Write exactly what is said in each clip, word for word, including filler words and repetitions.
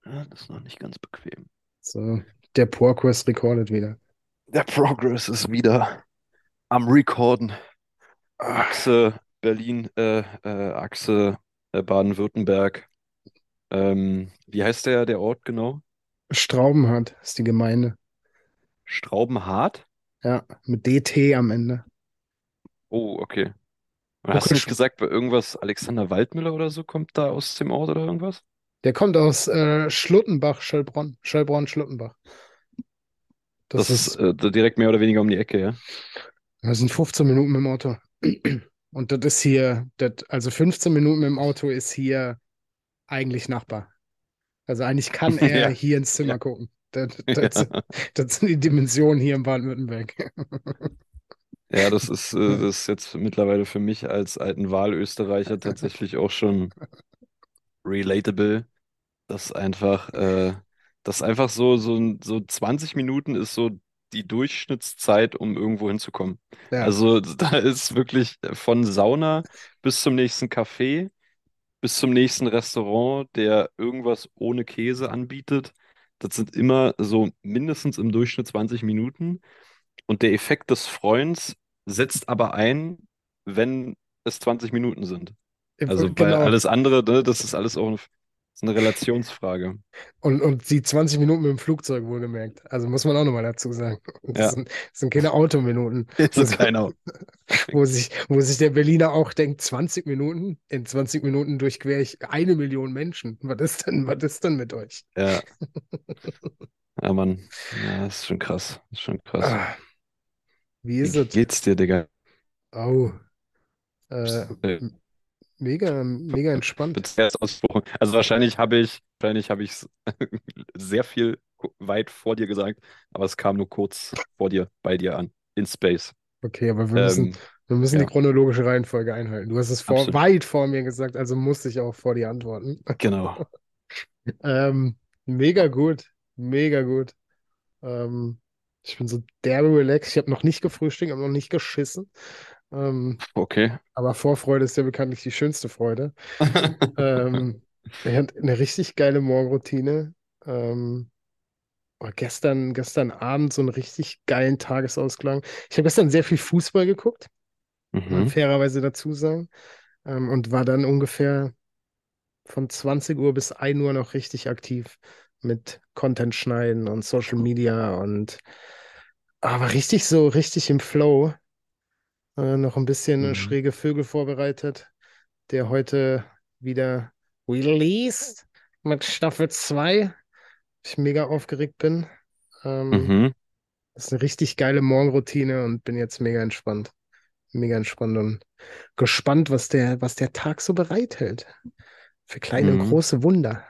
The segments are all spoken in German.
Ja, das ist noch nicht ganz bequem. So, der Progress recordet wieder. Der Progress ist wieder am Recorden. Ah, Achse Berlin, äh, äh, Achse äh, Baden-Württemberg. Ähm, wie heißt der, der Ort genau? Straubenhardt ist die Gemeinde. Straubenhardt? Ja, mit D T am Ende. Oh, okay. Und hast Okay, du nicht sch- gesagt, bei irgendwas Alexander Waldmüller oder so kommt da aus dem Ort oder irgendwas? der kommt aus äh, Schluttenbach, Schöllbronn. Schöllbronn, Schluttenbach. Das Das ist ist, äh, direkt mehr oder weniger um die Ecke, ja? das sind fünfzehn Minuten mit dem Auto. Und das ist hier, das, also fünfzehn Minuten mit dem Auto ist hier eigentlich Nachbar. Also eigentlich kann er Ja, hier ins ja, Zimmer gucken. Das, das, ja. das sind die Dimensionen hier in Baden-Württemberg. Ja, das ist, äh, das ist jetzt mittlerweile für mich als alten Wahlösterreicher tatsächlich auch schon relatable, dass einfach, äh, dass einfach so, so, ein- so zwanzig Minuten ist so die Durchschnittszeit, um irgendwo hinzukommen. Ja, Also da ist wirklich von Sauna bis zum nächsten Café, bis zum nächsten Restaurant, der irgendwas ohne Käse anbietet. Das sind immer so mindestens im Durchschnitt zwanzig Minuten. Und der Effekt des Freunds setzt aber ein, wenn es zwanzig Minuten sind. Also, weil genau. alles andere, ne, das ist alles auch eine, ist eine Relationsfrage. Und, und die zwanzig Minuten mit dem Flugzeug wohlgemerkt. Also muss man auch nochmal dazu sagen. Das Ja, sind, das sind keine Autominuten, wo, ist sie- keiner. wo sich, wo sich der Berliner auch denkt, zwanzig Minuten, in zwanzig Minuten durchquere ich eine Million Menschen. Was ist denn, was ist denn mit euch? Ja, ja, Mann. Ja, das ist schon krass. Das ist schon krass. Ah, wie Wie ist es? geht's dir, Digga? Oh, äh, Äh, m- mega, mega entspannt. Bitte erst ausgesprochen. Also wahrscheinlich habe ich, wahrscheinlich habe ich es sehr viel weit vor dir gesagt, aber es kam nur kurz vor dir, bei dir an. In Space. Okay, aber wir müssen, Ähm, wir müssen die ja, chronologische Reihenfolge einhalten. Du hast es vor, absolut. weit vor mir gesagt, also muss ich auch vor dir antworten. Genau. Ähm, mega gut, mega gut. Ähm, ich bin so derbe relaxed. Ich habe noch nicht gefrühstückt, habe noch nicht geschissen. Ähm, Okay. aber Vorfreude ist ja bekanntlich die schönste Freude. Ähm, ich hatte eine richtig geile Morgenroutine. Ähm, oh, gestern, gestern Abend so einen richtig geilen Tagesausklang. Ich habe gestern sehr viel Fußball geguckt, muss man Mhm. fairerweise dazu sagen. Ähm, und war dann ungefähr von zwanzig Uhr bis ein Uhr noch richtig aktiv mit Content schneiden und Social Media und aber richtig so, richtig im Flow. Äh, noch ein bisschen Mhm. schräge Vögel vorbereitet, der heute wieder released mit Staffel zwei. Ich mega aufgeregt bin. Ähm, Mhm. Das ist eine richtig geile Morgenroutine und bin jetzt mega entspannt. Mega entspannt und gespannt, was der, was der Tag so bereithält. Für kleine und Mhm. große Wunder.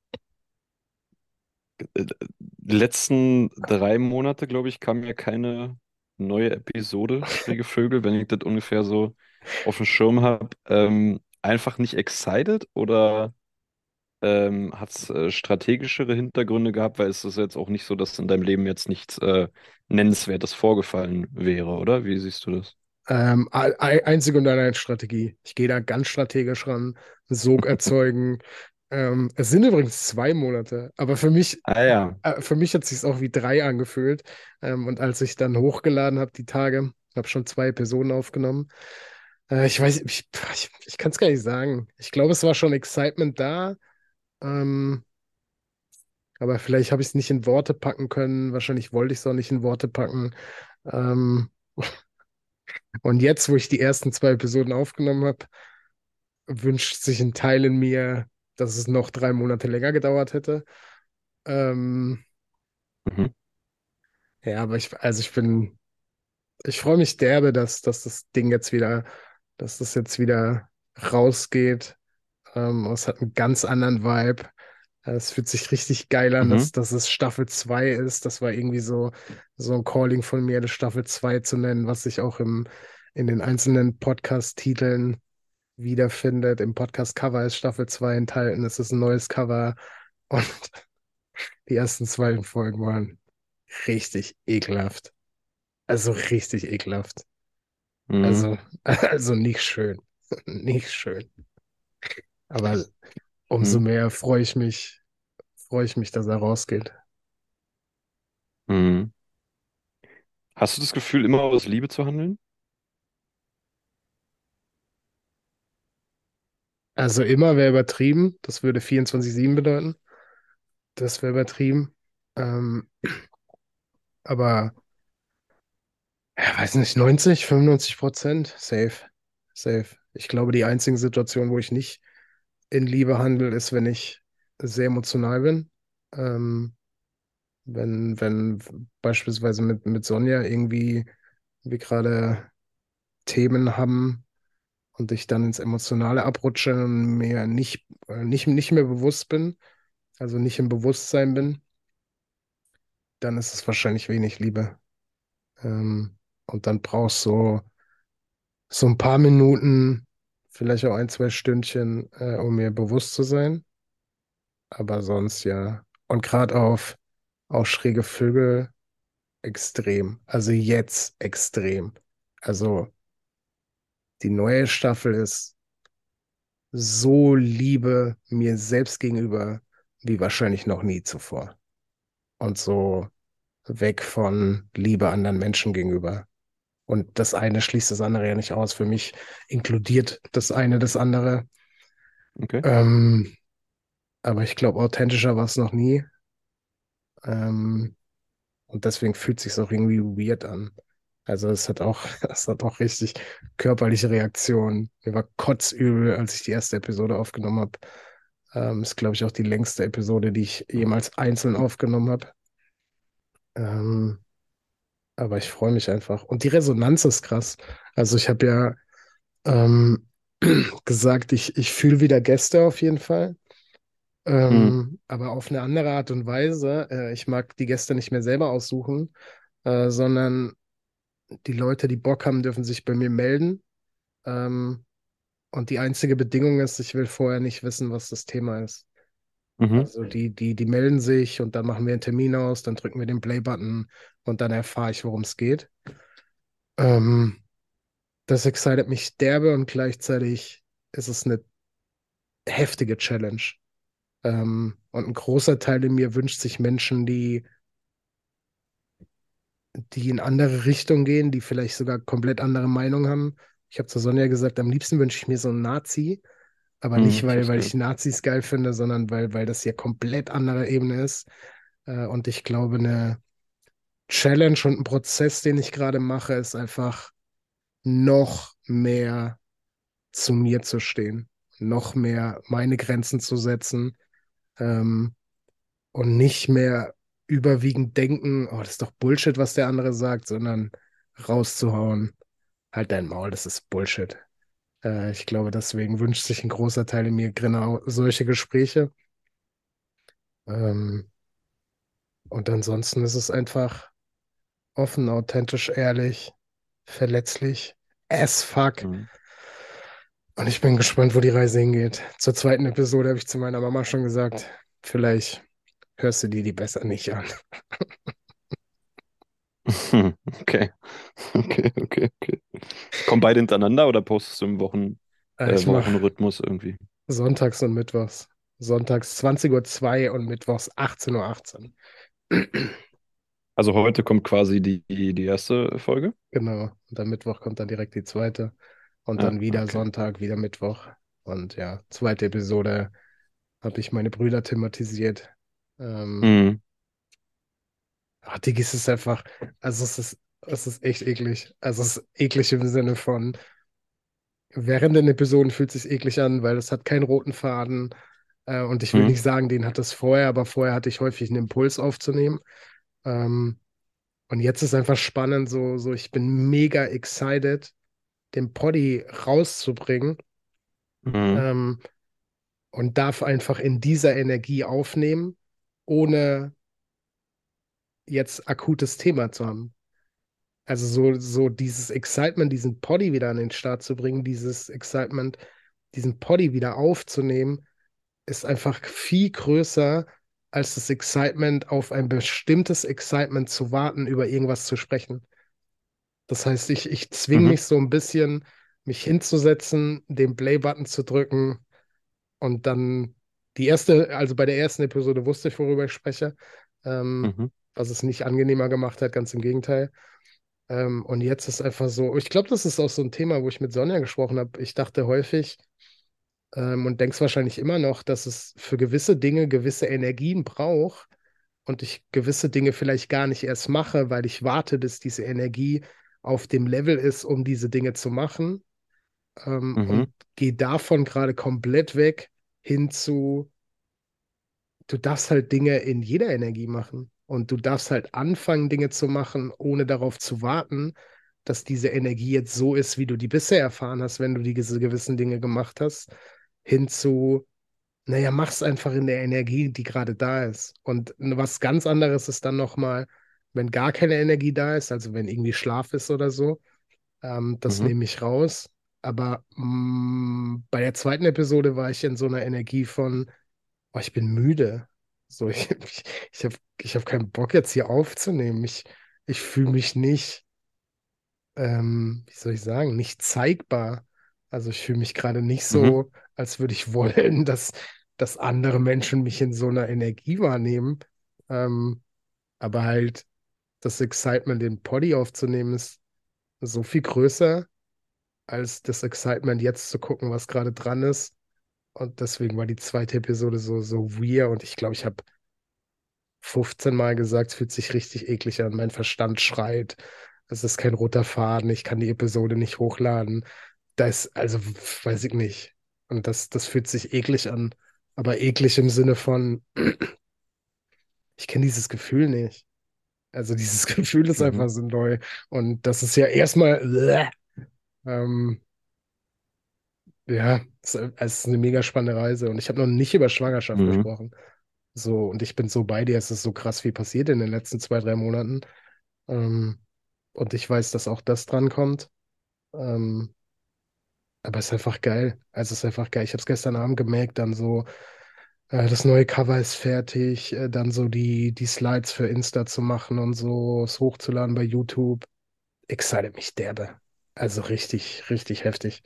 Äh, Die letzten drei Monate, glaube ich, kam ja keine neue Episode Schräge Vögel, wenn ich das ungefähr so auf dem Schirm habe. Ähm, einfach nicht excited oder ähm, hat es äh, strategischere Hintergründe gehabt, weil es ist jetzt auch nicht so, dass in deinem Leben jetzt nichts äh, Nennenswertes vorgefallen wäre, oder? Wie siehst du das? Ähm, ei- ei- einzig und allein Strategie. Ich gehe da ganz strategisch ran. Sog erzeugen. Ähm, es sind übrigens zwei Monate, aber für mich, Ah ja. äh, für mich hat sich auch wie drei angefühlt. Ähm, und als ich dann hochgeladen habe, die Tage, habe schon zwei Episoden aufgenommen. Äh, ich weiß, ich, ich, ich kann es gar nicht sagen. Ich glaube, es war schon Excitement da, ähm, aber vielleicht habe ich es nicht in Worte packen können. Wahrscheinlich wollte ich es auch nicht in Worte packen. Ähm, und jetzt, wo ich die ersten zwei Episoden aufgenommen habe, wünscht sich ein Teil in mir, dass es noch drei Monate länger gedauert hätte. Ähm, Mhm. ja, aber ich, also ich bin, ich freue mich derbe, dass, dass das Ding jetzt wieder, dass das jetzt wieder rausgeht. Ähm, es hat einen ganz anderen Vibe. Äh, Es fühlt sich richtig geil an, Mhm. dass, dass es Staffel zwei ist. Das war irgendwie so, so ein Calling von mir, das Staffel zwei zu nennen, was sich auch im, in den einzelnen Podcast-Titeln wiederfindet. Im Podcast-Cover ist Staffel zwei enthalten. Es ist ein neues Cover. Und die ersten zwei Folgen waren richtig ekelhaft. Also richtig ekelhaft. Mhm. Also, also nicht schön. Nicht schön. Aber umso Mhm. mehr freue ich mich, freue ich mich, dass er rausgeht. Mhm. Hast du das Gefühl, immer aus Liebe zu handeln? Also immer wäre übertrieben. Das würde vierundzwanzig sieben bedeuten. Das wäre übertrieben. Ähm, aber, ja, weiß nicht, neunzig, fünfundneunzig Prozent, safe. Safe. Ich glaube, die einzige Situation, wo ich nicht in Liebe handle, ist, wenn ich sehr emotional bin. Ähm, wenn, wenn beispielsweise mit, mit Sonja irgendwie wir gerade Themen haben und ich dann ins Emotionale abrutsche und mir nicht, äh, nicht, nicht mehr bewusst bin, also nicht im Bewusstsein bin, dann ist es wahrscheinlich wenig Liebe. Ähm, und dann brauchst du so, so ein paar Minuten, vielleicht auch ein, zwei Stündchen, äh, um mir bewusst zu sein. Aber sonst ja. Und gerade auf, auf schräge Vögel extrem. Also jetzt extrem. Also die neue Staffel ist so Liebe mir selbst gegenüber wie wahrscheinlich noch nie zuvor. Und so weg von Liebe anderen Menschen gegenüber. Und das eine schließt das andere ja nicht aus. Für mich inkludiert das eine das andere. Okay. Ähm, aber ich glaube, authentischer war es noch nie. Ähm, und deswegen fühlt es sich auch irgendwie weird an. Also es hat auch, es hat auch richtig körperliche Reaktionen. Mir war kotzübel, als ich die erste Episode aufgenommen habe. Ähm, ist, glaube ich, auch die längste Episode, die ich jemals einzeln aufgenommen habe. Ähm, aber ich freue mich einfach. Und die Resonanz ist krass. Also ich habe ja ähm, gesagt, ich, ich fühle wieder Gäste auf jeden Fall. Mhm. Ähm, aber auf eine andere Art und Weise. Äh, ich mag die Gäste nicht mehr selber aussuchen, äh, sondern die Leute, die Bock haben, dürfen sich bei mir melden. Ähm, und die einzige Bedingung ist, ich will vorher nicht wissen, was das Thema ist. Mhm. Also die, die, die melden sich und dann machen wir einen Termin aus, dann drücken wir den Play-Button und dann erfahre ich, worum es geht. Ähm, Das excited mich derbe und gleichzeitig ist es eine heftige Challenge. Ähm, und ein großer Teil in mir wünscht sich Menschen, die, die in andere Richtungen gehen, die vielleicht sogar komplett andere Meinungen haben. Ich habe zu Sonja gesagt, am liebsten wünsche ich mir so einen Nazi, aber nicht, Mhm. Ich weil, hab's weil ich gehört. Nazis geil finde, sondern weil, weil das hier komplett andere Ebene ist. Äh, und ich glaube, eine Challenge und ein Prozess, den ich gerade mache, ist einfach noch mehr zu mir zu stehen, noch mehr meine Grenzen zu setzen, ähm, und nicht mehr überwiegend denken, oh, das ist doch Bullshit, was der andere sagt, sondern rauszuhauen, halt dein Maul, das ist Bullshit. Äh, ich glaube, deswegen wünscht sich ein großer Teil in mir genau solche Gespräche. Ähm, und ansonsten ist es einfach offen, authentisch, ehrlich, verletzlich, as fuck. Mhm. Und ich bin gespannt, wo die Reise hingeht. Zur zweiten Episode habe ich zu meiner Mama schon gesagt, vielleicht hörst du dir die besser nicht an. Okay. Okay, okay, okay. Kommen beide hintereinander oder postest du im Wochen, Äh, äh, ich mache Wochenrhythmus irgendwie? sonntags und mittwochs. Sonntags zwanzig Uhr zwei und mittwochs achtzehn Uhr achtzehn. Also heute kommt quasi die, die erste Folge? Genau. Und am Mittwoch kommt dann direkt die zweite. Und Ah, dann wieder okay. Sonntag, wieder Mittwoch. Und ja, zweite Episode habe ich meine Brüder thematisiert. Ähm, Mhm. ach, Diggi, es ist einfach, also es ist, es ist echt eklig. Also es ist eklig im Sinne von, während den Episoden fühlt es sich eklig an, weil es hat keinen roten Faden. Äh, und ich will Mhm. nicht sagen, den hat es vorher, aber vorher hatte ich häufig einen Impuls aufzunehmen. Ähm, und jetzt ist einfach spannend, so, so ich bin mega excited, den Poddy rauszubringen, Mhm. ähm, und darf einfach in dieser Energie aufnehmen, ohne jetzt akutes Thema zu haben. Also so, so dieses Excitement, diesen Poddy wieder an den Start zu bringen, dieses Excitement, diesen Poddy wieder aufzunehmen, ist einfach viel größer als das Excitement, auf ein bestimmtes Excitement zu warten, über irgendwas zu sprechen. Das heißt, ich, ich zwinge Mhm. mich so ein bisschen, mich hinzusetzen, den Play-Button zu drücken und dann Die erste, also bei der ersten Episode wusste ich, worüber ich spreche, ähm, Mhm. was es nicht angenehmer gemacht hat, ganz im Gegenteil. Ähm, und jetzt ist einfach so, ich glaube, das ist auch so ein Thema, wo ich mit Sonja gesprochen habe. Ich dachte häufig ähm, und denk's wahrscheinlich immer noch, dass es für gewisse Dinge gewisse Energien braucht und ich gewisse Dinge vielleicht gar nicht erst mache, weil ich warte, bis diese Energie auf dem Level ist, um diese Dinge zu machen. Ähm, Mhm. und gehe davon gerade komplett weg hin zu, du darfst halt Dinge in jeder Energie machen. Und du darfst halt anfangen, Dinge zu machen, ohne darauf zu warten, dass diese Energie jetzt so ist, wie du die bisher erfahren hast, wenn du die diese gewissen Dinge gemacht hast, hin zu, naja, mach's einfach in der Energie, die gerade da ist. Und was ganz anderes ist dann nochmal, wenn gar keine Energie da ist, also wenn irgendwie Schlaf ist oder so, ähm, das Mhm. nehme ich raus. Aber mh, bei der zweiten Episode war ich in so einer Energie von, oh, ich bin müde. So, ich, ich, ich habe ich hab keinen Bock jetzt hier aufzunehmen. Ich, ich fühle mich nicht, ähm, wie soll ich sagen, nicht zeigbar. Also ich fühle mich gerade nicht Mhm. so, als würde ich wollen, dass, dass andere Menschen mich in so einer Energie wahrnehmen. Ähm, aber halt das Excitement, den Poddy aufzunehmen, ist so viel größer als das Excitement, jetzt zu gucken, was gerade dran ist. Und deswegen war die zweite Episode so, so weird. Und ich glaube, ich habe fünfzehn Mal gesagt, es fühlt sich richtig eklig an. Mein Verstand schreit. Es ist kein roter Faden. Ich kann die Episode nicht hochladen. Da ist, also, weiß ich nicht. Und das, das fühlt sich eklig an. Aber eklig im Sinne von, ich kenne dieses Gefühl nicht. Also dieses Gefühl ist Mhm. einfach so neu. Und das ist ja erstmal, ähm, ja, es ist, es ist eine mega spannende Reise. Und ich habe noch nicht über Schwangerschaft Mhm. gesprochen. So, und ich bin so bei dir. Es ist so krass viel passiert in den letzten zwei, drei Monaten. Ähm, und ich weiß, dass auch das drankommt. Ähm, aber es ist einfach geil. Also es ist einfach geil. Ich habe es gestern Abend gemerkt, dann so, äh, das neue Cover ist fertig, äh, dann so die, die Slides für Insta zu machen und so, es hochzuladen bei YouTube. Excited mich derbe. Also richtig, richtig heftig.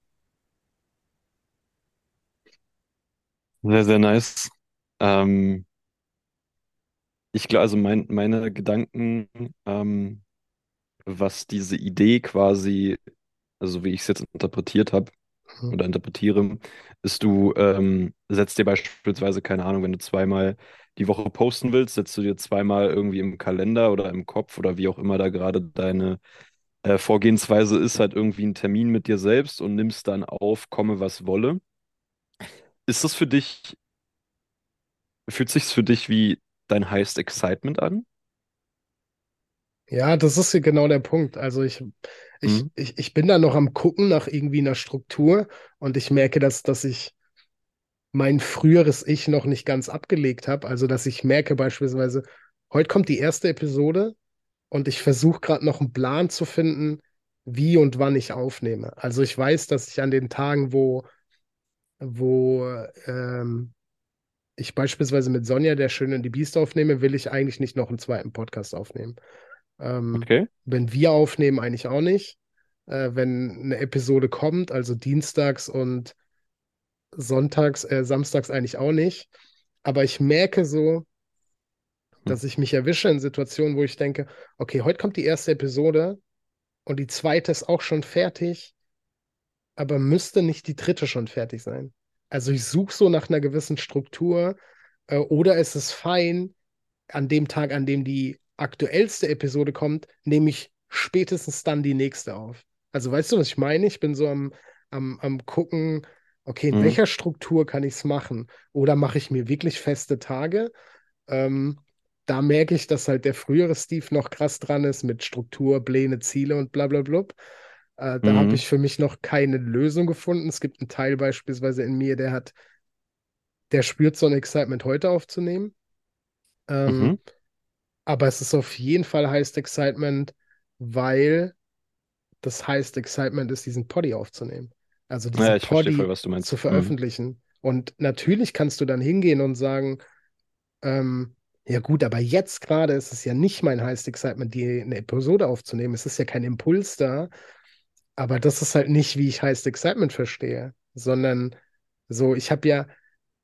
Sehr, sehr nice. Ähm, ich glaube, also mein, meine Gedanken, ähm, was diese Idee quasi, also wie ich es jetzt interpretiert habe Mhm. oder interpretiere, ist, du ähm, setzt dir beispielsweise, keine Ahnung, wenn du zweimal die Woche posten willst, setzt du dir zweimal irgendwie im Kalender oder im Kopf oder wie auch immer da gerade deine äh, Vorgehensweise ist, halt irgendwie einen Termin mit dir selbst und nimmst dann auf, komme was wolle. Ist das für dich, fühlt sich's für dich wie dein Highest Excitement an? Ja, das ist hier genau der Punkt. Also ich, ich, Mhm. ich, ich bin da noch am Gucken nach irgendwie einer Struktur und ich merke, dass, dass ich mein früheres Ich noch nicht ganz abgelegt habe. Also, dass ich merke beispielsweise, heute kommt die erste Episode und ich versuche gerade noch einen Plan zu finden, wie und wann ich aufnehme. Also ich weiß, dass ich an den Tagen, wo, wo ähm, ich beispielsweise mit Sonja, der Schön und die Biest aufnehme, will ich eigentlich nicht noch einen zweiten Podcast aufnehmen. Ähm, Okay. wenn wir aufnehmen, eigentlich auch nicht. Äh, wenn eine Episode kommt, also dienstags und sonntags, äh, samstags eigentlich auch nicht. Aber ich merke so, Mhm. dass ich mich erwische in Situationen, wo ich denke, okay, heute kommt die erste Episode und die zweite ist auch schon fertig, aber müsste nicht die dritte schon fertig sein? Also ich suche so nach einer gewissen Struktur, äh, oder ist es fein, an dem Tag, an dem die aktuellste Episode kommt, nehme ich spätestens dann die nächste auf. Also weißt du, was ich meine? Ich bin so am, am, am gucken, okay, in Mhm. welcher Struktur kann ich es machen? Oder mache ich mir wirklich feste Tage? Ähm, Da merke ich, dass halt der frühere Steve noch krass dran ist mit Struktur, Pläne, Ziele und bla bla bla. Äh, da habe Mhm. ich für mich noch keine Lösung gefunden. Es gibt einen Teil beispielsweise in mir, der hat, der spürt so ein Excitement heute aufzunehmen. Mhm. Ähm, aber es ist auf jeden Fall Highest Excitement, weil das Highest Excitement ist, diesen Poddy aufzunehmen. Also Ja, diesen ich verstehe voll, Poddy was du zu meinst. Mhm. veröffentlichen. Und natürlich kannst du dann hingehen und sagen, Ähm, ja gut, aber jetzt gerade ist es ja nicht mein Highest Excitement, die eine Episode aufzunehmen. Es ist ja kein Impuls da, aber das ist halt nicht, wie ich Highest Excitement verstehe, sondern so, ich habe ja,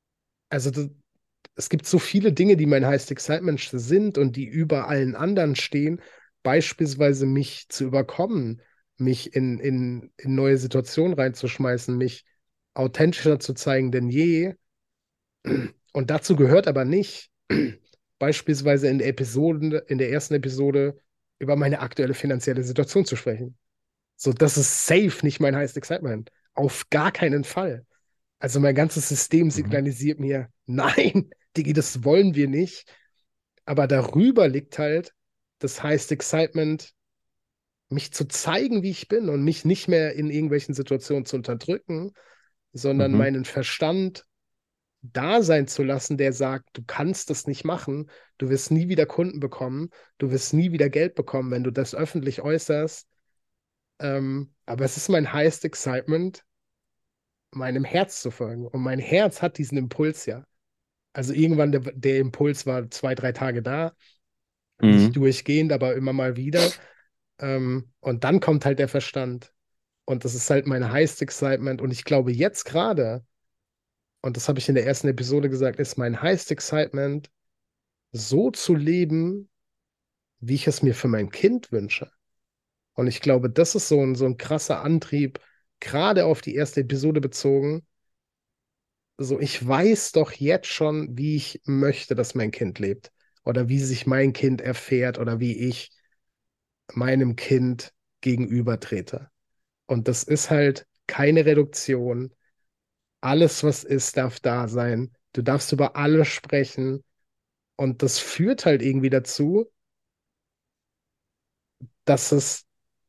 Also das, es gibt so viele Dinge, die mein Highest Excitement sind und die über allen anderen stehen, beispielsweise mich zu überkommen, mich in, in, in neue Situationen reinzuschmeißen, mich authentischer zu zeigen denn je. Und dazu gehört aber nicht, beispielsweise in der Episode, in der ersten Episode über meine aktuelle finanzielle Situation zu sprechen. So, das ist safe nicht mein Highest Excitement. Auf gar keinen Fall. Also mein ganzes System Mhm. signalisiert mir, nein, Digi, das wollen wir nicht. Aber darüber liegt halt das Highest Excitement, mich zu zeigen, wie ich bin und mich nicht mehr in irgendwelchen Situationen zu unterdrücken, sondern Mhm. meinen Verstand da sein zu lassen, der sagt, du kannst das nicht machen, du wirst nie wieder Kunden bekommen, du wirst nie wieder Geld bekommen, wenn du das öffentlich äußerst. Ähm, aber es ist mein Highest Excitement, meinem Herz zu folgen. Und mein Herz hat diesen Impuls ja. Also irgendwann der, der Impuls war zwei, drei Tage da, nicht Mhm. durchgehend, aber immer mal wieder. Ähm, und dann kommt halt der Verstand. Und das ist halt mein Highest Excitement. Und ich glaube jetzt gerade, und das habe ich in der ersten Episode gesagt, ist mein Highest Excitement, so zu leben, wie ich es mir für mein Kind wünsche. Und ich glaube, das ist so ein, so ein krasser Antrieb, gerade auf die erste Episode bezogen. So, ich weiß doch jetzt schon, wie ich möchte, dass mein Kind lebt. Oder wie sich mein Kind erfährt oder wie ich meinem Kind gegenübertrete. Und das ist halt keine Reduktion. Alles, was ist, darf da sein. Du darfst über alles sprechen. Und das führt halt irgendwie dazu, dass es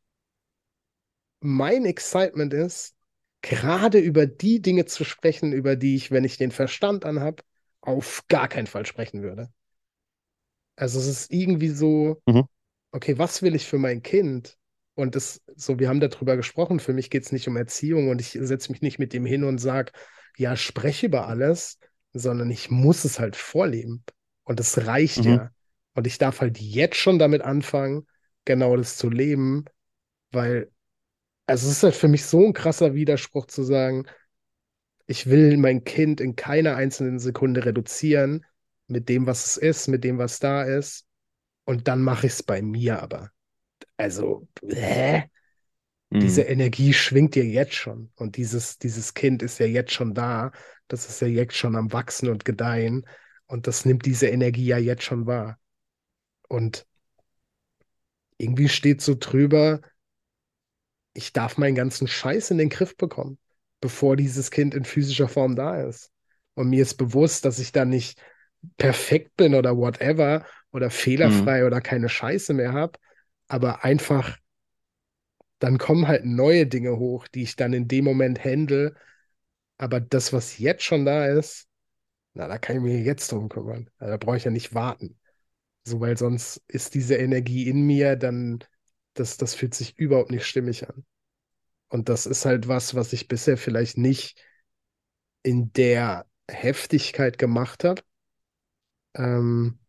mein Excitement ist, gerade über die Dinge zu sprechen, über die ich, wenn ich den Verstand anhab, auf gar keinen Fall sprechen würde. Also es ist irgendwie so, Mhm. okay, was will ich für mein Kind? Und das, so, wir haben darüber gesprochen, für mich geht es nicht um Erziehung und ich setze mich nicht mit dem hin und sage, ja, spreche über alles, sondern ich muss es halt vorleben. Und das reicht Mhm. ja. Und ich darf halt jetzt schon damit anfangen, genau das zu leben, weil, also es ist halt für mich so ein krasser Widerspruch zu sagen, ich will mein Kind in keiner einzelnen Sekunde reduzieren mit dem, was es ist, mit dem, was da ist. Und dann mache ich es bei mir aber. Also, hä? Diese Mhm. Energie schwingt ja jetzt schon. Und dieses, dieses Kind ist ja jetzt schon da. Das ist ja jetzt schon am Wachsen und Gedeihen. Und das nimmt diese Energie ja jetzt schon wahr. Und irgendwie steht so drüber, ich darf meinen ganzen Scheiß in den Griff bekommen, bevor dieses Kind in physischer Form da ist. Und mir ist bewusst, dass ich da nicht perfekt bin oder whatever oder Mhm. fehlerfrei oder keine Scheiße mehr habe, aber einfach dann kommen halt neue Dinge hoch, die ich dann in dem Moment handle. Aber das, was jetzt schon da ist, na, da kann ich mich jetzt drum kümmern. Da brauche ich ja nicht warten. So, weil sonst ist diese Energie in mir, dann, das, das fühlt sich überhaupt nicht stimmig an. Und das ist halt was, was ich bisher vielleicht nicht in der Heftigkeit gemacht habe. Ähm,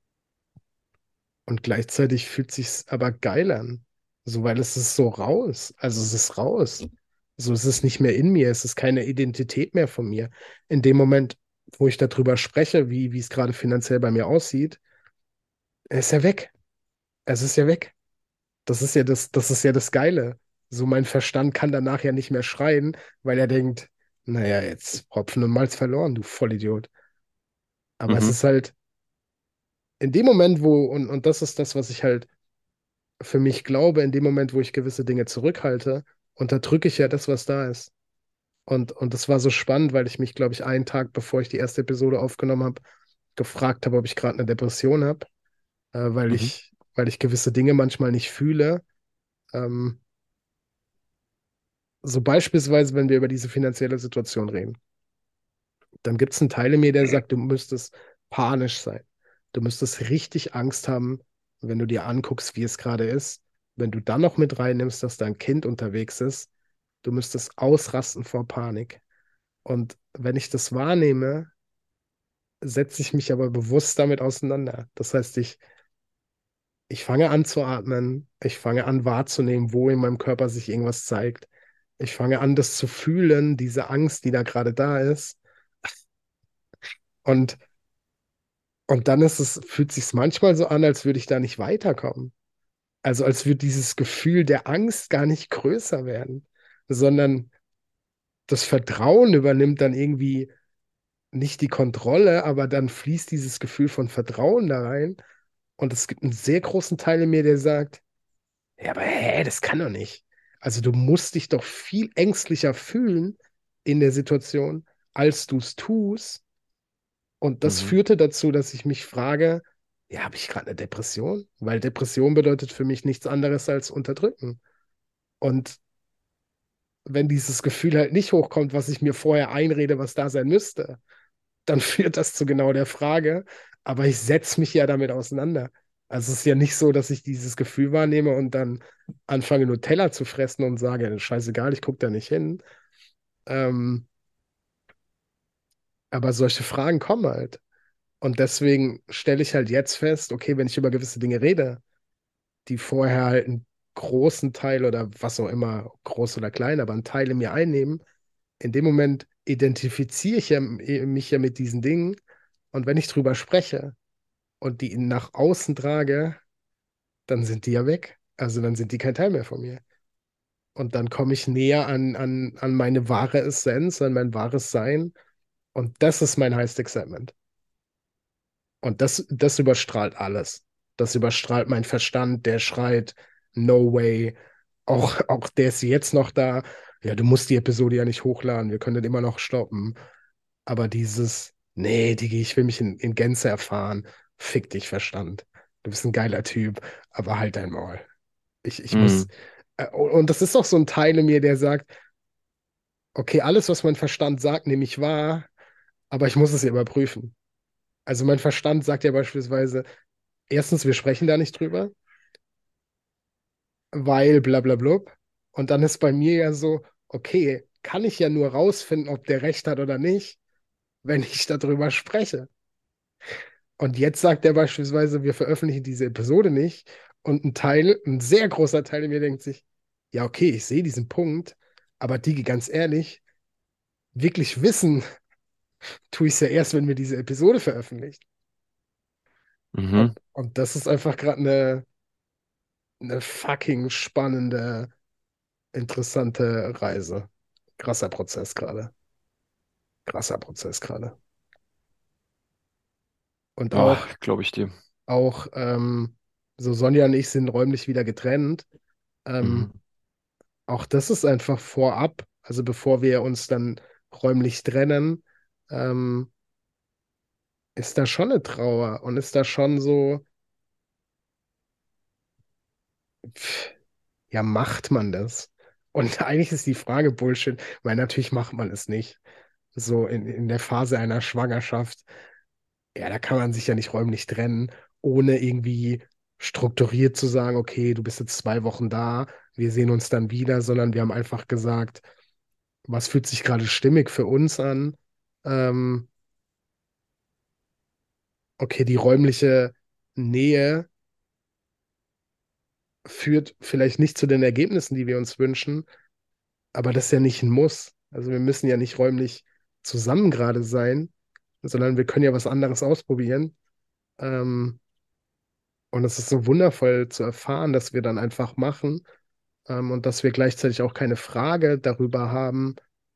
und gleichzeitig fühlt sich's aber geil an. So, weil es ist so raus. Also es ist raus. So, es ist nicht mehr in mir. Es ist keine Identität mehr von mir. In dem Moment, wo ich darüber spreche, wie, wie es gerade finanziell bei mir aussieht, ist er weg. Es ist ja weg. Das ist ja das, das ist ja das Geile. So, mein Verstand kann danach ja nicht mehr schreien, weil er denkt, naja, jetzt Hopfen und Malz verloren, du Vollidiot. Aber es Mhm. ist halt in dem Moment, wo, und, und das ist das, was ich halt für mich glaube, in dem Moment, wo ich gewisse Dinge zurückhalte, unterdrücke ich ja das, was da ist. Und, und das war so spannend, weil ich mich, glaube ich, einen Tag, bevor ich die erste Episode aufgenommen habe, gefragt habe, ob ich gerade eine Depression habe, äh, weil Mhm. ich, weil ich gewisse Dinge manchmal nicht fühle. Ähm, so beispielsweise, wenn wir über diese finanzielle Situation reden. Dann gibt es einen Teil in mir, der sagt, du müsstest panisch sein. Du müsstest richtig Angst haben, wenn du dir anguckst, wie es gerade ist. Wenn du dann noch mit reinnimmst, dass dein Kind unterwegs ist, du müsstest ausrasten vor Panik. Und wenn ich das wahrnehme, setze ich mich aber bewusst damit auseinander. Das heißt, ich, ich fange an zu atmen, ich fange an wahrzunehmen, wo in meinem Körper sich irgendwas zeigt. Ich fange an, das zu fühlen, diese Angst, die da gerade da ist. Und, und dann ist es, fühlt sich manchmal so an, als würde ich da nicht weiterkommen. Also als würde dieses Gefühl der Angst gar nicht größer werden, sondern das Vertrauen übernimmt dann irgendwie nicht die Kontrolle, aber dann fließt dieses Gefühl von Vertrauen da rein. Und es gibt einen sehr großen Teil in mir, der sagt, ja, aber hä, das kann doch nicht. Also du musst dich doch viel ängstlicher fühlen in der Situation, als du es tust. Und das Mhm. führte dazu, dass ich mich frage, ja, habe ich gerade eine Depression? Weil Depression bedeutet für mich nichts anderes als unterdrücken. Und wenn dieses Gefühl halt nicht hochkommt, was ich mir vorher einrede, was da sein müsste, dann führt das zu genau der Frage, aber ich setze mich ja damit auseinander. Also es ist ja nicht so, dass ich dieses Gefühl wahrnehme und dann anfange, Nutella zu fressen und sage, scheißegal, ich gucke da nicht hin. Ähm, aber solche Fragen kommen halt. Und deswegen stelle ich halt jetzt fest, okay, wenn ich über gewisse Dinge rede, die vorher halt einen großen Teil oder was auch immer, groß oder klein, aber einen Teil in mir einnehmen, in dem Moment identifiziere ich ja, mich ja mit diesen Dingen. Und wenn ich drüber spreche und die nach außen trage, dann sind die ja weg. Also dann sind die kein Teil mehr von mir. Und dann komme ich näher an, an, an meine wahre Essenz, an mein wahres Sein. Und das ist mein Highest Excitement. Und das, das überstrahlt alles. Das überstrahlt mein Verstand, der schreit, no way. Auch, auch der ist jetzt noch da. Ja, du musst die Episode ja nicht hochladen, wir können den immer noch stoppen. Aber dieses, nee, Digi, ich will mich in, in Gänze erfahren. Fick dich, Verstand. Du bist ein geiler Typ, aber halt dein Maul. Ich, ich muss, Mhm. äh, und das ist auch so ein Teil in mir, der sagt, okay, alles, was mein Verstand sagt, nehme ich wahr, aber ich muss es ja überprüfen. Also mein Verstand sagt ja beispielsweise, erstens, wir sprechen da nicht drüber, weil bla bla blub. Und dann ist bei mir ja so, okay, kann ich ja nur rausfinden, ob der recht hat oder nicht, wenn ich darüber spreche. Und jetzt sagt er beispielsweise, wir veröffentlichen diese Episode nicht. Und ein Teil, ein sehr großer Teil in mir denkt sich, ja, okay, ich sehe diesen Punkt, aber Digi, ganz ehrlich, wirklich wissen tue ich es ja erst, wenn wir diese Episode veröffentlichen. Und, Mhm. und das ist einfach gerade eine, eine fucking spannende, interessante Reise. Krasser Prozess gerade. Krasser Prozess gerade. Und Ja, auch, glaube ich dir. auch ähm, so Sonja und ich sind räumlich wieder getrennt. Ähm, Mhm. Auch das ist einfach vorab, also bevor wir uns dann räumlich trennen, ähm, ist da schon eine Trauer und ist da schon so, pff, ja, macht man das? Und eigentlich ist die Frage Bullshit, weil natürlich macht man es nicht. So in, in der Phase einer Schwangerschaft, ja, da kann man sich ja nicht räumlich trennen, ohne irgendwie strukturiert zu sagen, okay, du bist jetzt zwei Wochen da, wir sehen uns dann wieder, sondern wir haben einfach gesagt, was fühlt sich gerade stimmig für uns an? Ähm, okay, die räumliche Nähe führt vielleicht nicht zu den Ergebnissen, die wir uns wünschen, aber das ist ja nicht ein Muss. Also wir müssen ja nicht räumlich zusammen gerade sein, sondern wir können ja was anderes ausprobieren. Ähm, und es ist so wundervoll zu erfahren, dass wir dann einfach machen, ähm, und dass wir gleichzeitig auch keine Frage darüber haben,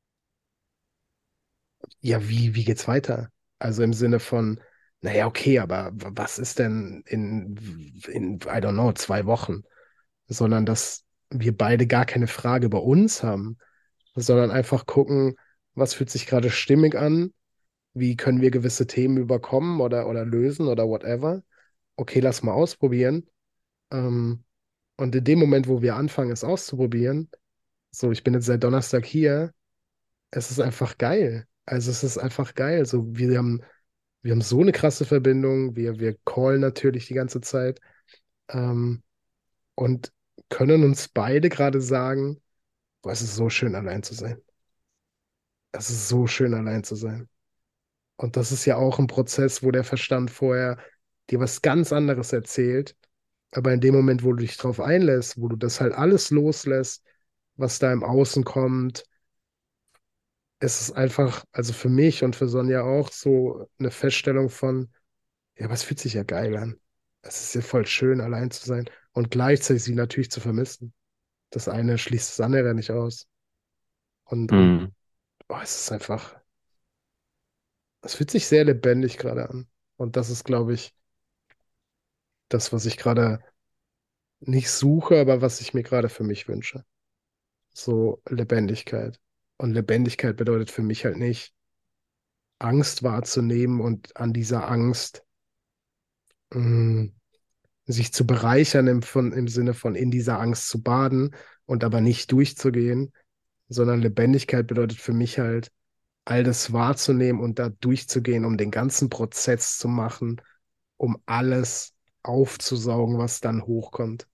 ja, wie, wie geht's weiter? Also im Sinne von, naja, okay, aber w- was ist denn in, in, I don't know, zwei Wochen? Sondern dass wir beide gar keine Frage über uns haben, sondern einfach gucken, was fühlt sich gerade stimmig an, wie können wir gewisse Themen überkommen oder, oder lösen oder whatever. Okay, lass mal ausprobieren. Ähm, und in dem Moment, wo wir anfangen, es auszuprobieren, so, ich bin jetzt seit Donnerstag hier, es ist einfach geil. Also es ist einfach geil. So, wir haben, wir haben so eine krasse Verbindung. Wir, wir callen natürlich die ganze Zeit, ähm, und können uns beide gerade sagen, boah, es ist so schön, allein zu sein. Es ist so schön, allein zu sein. Und das ist ja auch ein Prozess, wo der Verstand vorher dir was ganz anderes erzählt. Aber in dem Moment, wo du dich drauf einlässt, wo du das halt alles loslässt, was da im Außen kommt, es ist einfach, also für mich und für Sonja auch, so eine Feststellung von, ja, aber es fühlt sich ja geil an. Es ist ja voll schön, allein zu sein und gleichzeitig sie natürlich zu vermissen. Das eine schließt das andere nicht aus. Und, und Mhm. oh, es ist einfach, es fühlt sich sehr lebendig gerade an. Und das ist, glaube ich, das, was ich gerade nicht suche, aber was ich mir gerade für mich wünsche. So Lebendigkeit. Und Lebendigkeit bedeutet für mich halt nicht, Angst wahrzunehmen und an dieser Angst mh, sich zu bereichern im, von, im Sinne von in dieser Angst zu baden und aber nicht durchzugehen, sondern Lebendigkeit bedeutet für mich halt, all das wahrzunehmen und da durchzugehen, um den ganzen Prozess zu machen, um alles aufzusaugen, was dann hochkommt.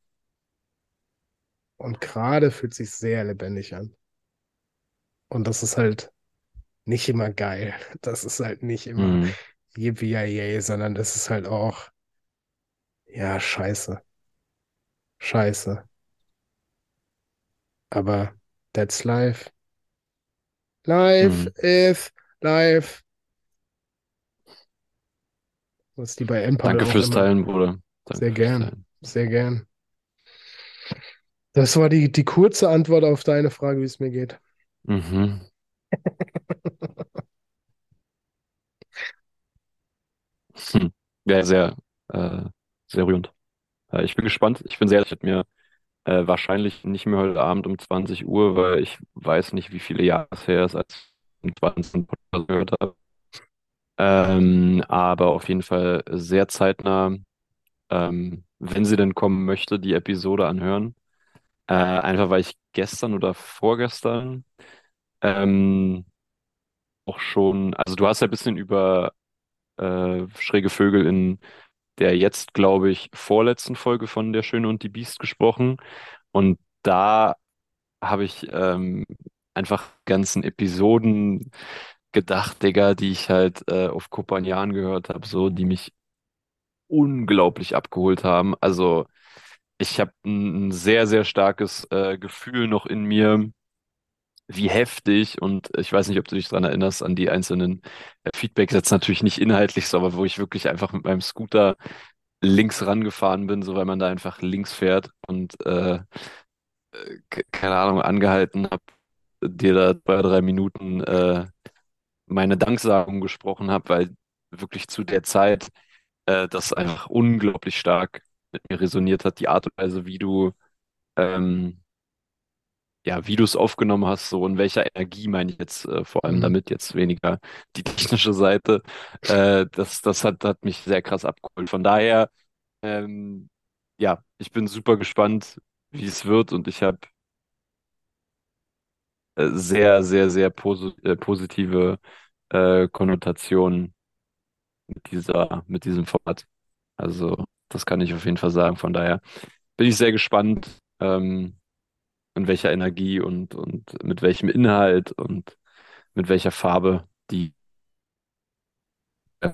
Und gerade fühlt sich sehr lebendig an. Und das ist halt nicht immer geil. Das ist halt nicht immer Mhm. yippie sondern das ist halt auch, ja, scheiße, scheiße. Aber that's life. Life Mhm. is life. Was die bei Empire Danke auch fürs immer. Teilen, Bruder. Sehr Danke fürs gern, Teilen. sehr gern. Das war die, die kurze Antwort auf deine Frage, wie es mir geht. Mhm. Hm. Ja, sehr, äh, sehr rührend. Äh, ich bin gespannt. Ich bin sehr, ich werde mir äh, wahrscheinlich nicht mehr heute Abend um zwanzig Uhr, weil ich weiß nicht, wie viele Jahre es her ist, als ich um zwanzig Uhr Podcast gehört habe. Ähm, aber auf jeden Fall sehr zeitnah, ähm, wenn sie denn kommen möchte, die Episode anhören. Äh, einfach weil ich gestern oder vorgestern ähm, auch schon, also du hast ja ein bisschen über äh, schräge Vögel in der jetzt, glaube ich, vorletzten Folge von Der Schöne und die Biest gesprochen. Und da habe ich ähm, einfach ganzen Episoden gedacht, Digga, die ich halt äh, auf Kopanjan gehört habe, so, die mich unglaublich abgeholt haben. Also ich habe ein, ein sehr, sehr starkes äh, Gefühl noch in mir, wie heftig, und ich weiß nicht, ob du dich daran erinnerst, an die einzelnen äh, Feedbacks, jetzt natürlich nicht inhaltlich so, aber wo ich wirklich einfach mit meinem Scooter links rangefahren bin, so weil man da einfach links fährt und äh, ke- keine Ahnung, angehalten habe, dir da zwei, drei Minuten äh, meine Danksagung gesprochen habe, weil wirklich zu der Zeit äh, das einfach unglaublich stark mit mir resoniert hat, die Art und Weise, wie du ähm, ja, wie du es aufgenommen hast, so in welcher Energie meine ich jetzt äh, vor allem Mhm. damit, jetzt weniger die technische Seite. Äh, das das hat, hat mich sehr krass abgeholt. Von daher, ähm, ja, ich bin super gespannt, wie es wird, und ich habe äh, sehr, sehr, sehr posi äh, positive äh, Konnotationen mit dieser, mit diesem Format. Also, das kann ich auf jeden Fall sagen. Von daher bin ich sehr gespannt, ähm, in welcher Energie und, und mit welchem Inhalt und mit welcher Farbe die. Äh,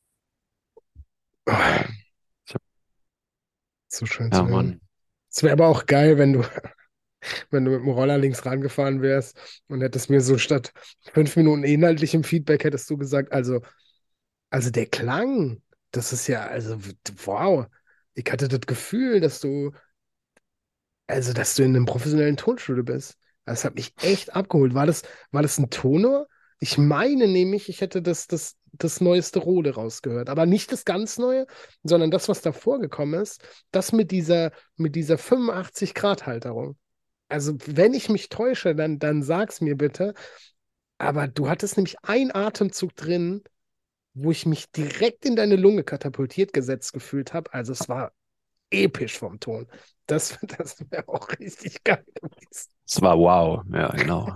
von Oh, daher, ich hab, so schön ja, zu hören. Mann. Es wäre aber auch geil, wenn du, wenn du mit dem Roller links rangefahren wärst und hättest mir so statt fünf Minuten inhaltlichem Feedback hättest du gesagt, also, also der Klang, das ist ja, also wow. Ich hatte das Gefühl, dass du, also dass du in einem professionellen Tonstudio bist. Das hat mich echt abgeholt. War das, war das ein Tonor? Ich meine nämlich, ich hätte das, das, das neueste Rode rausgehört. Aber nicht das ganz neue, sondern das, was davor gekommen ist. Das mit dieser, mit dieser fünfundachtzig-Grad-Halterung. Also, wenn ich mich täusche, dann, dann sag's mir bitte. Aber du hattest nämlich einen Atemzug drin, wo ich mich direkt in deine Lunge katapultiert gesetzt gefühlt habe. Also, es war episch vom Ton. Das, das wäre auch richtig geil gewesen. Es war wow. Ja, genau.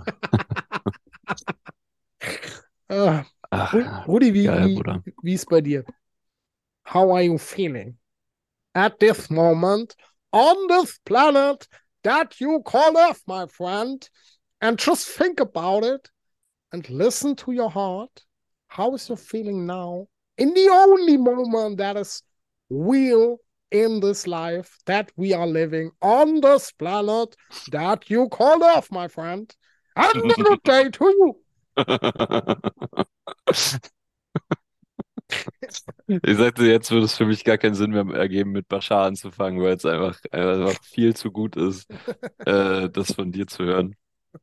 Ah, Ach, Ru- ja. Rudi, wie, Geil, wie, Bruder. wie ist bei dir? How are you feeling at this moment on this planet that you call Earth, my friend? And just think about it and listen to your heart. How is your feeling now in the only moment that is real in this life that we are living on this planet that you call Earth, my friend? And a good day to you. Ich sagte, jetzt würde es für mich gar keinen Sinn mehr ergeben, mit Bashar anzufangen, weil es einfach, einfach viel zu gut ist, äh, das von dir zu hören.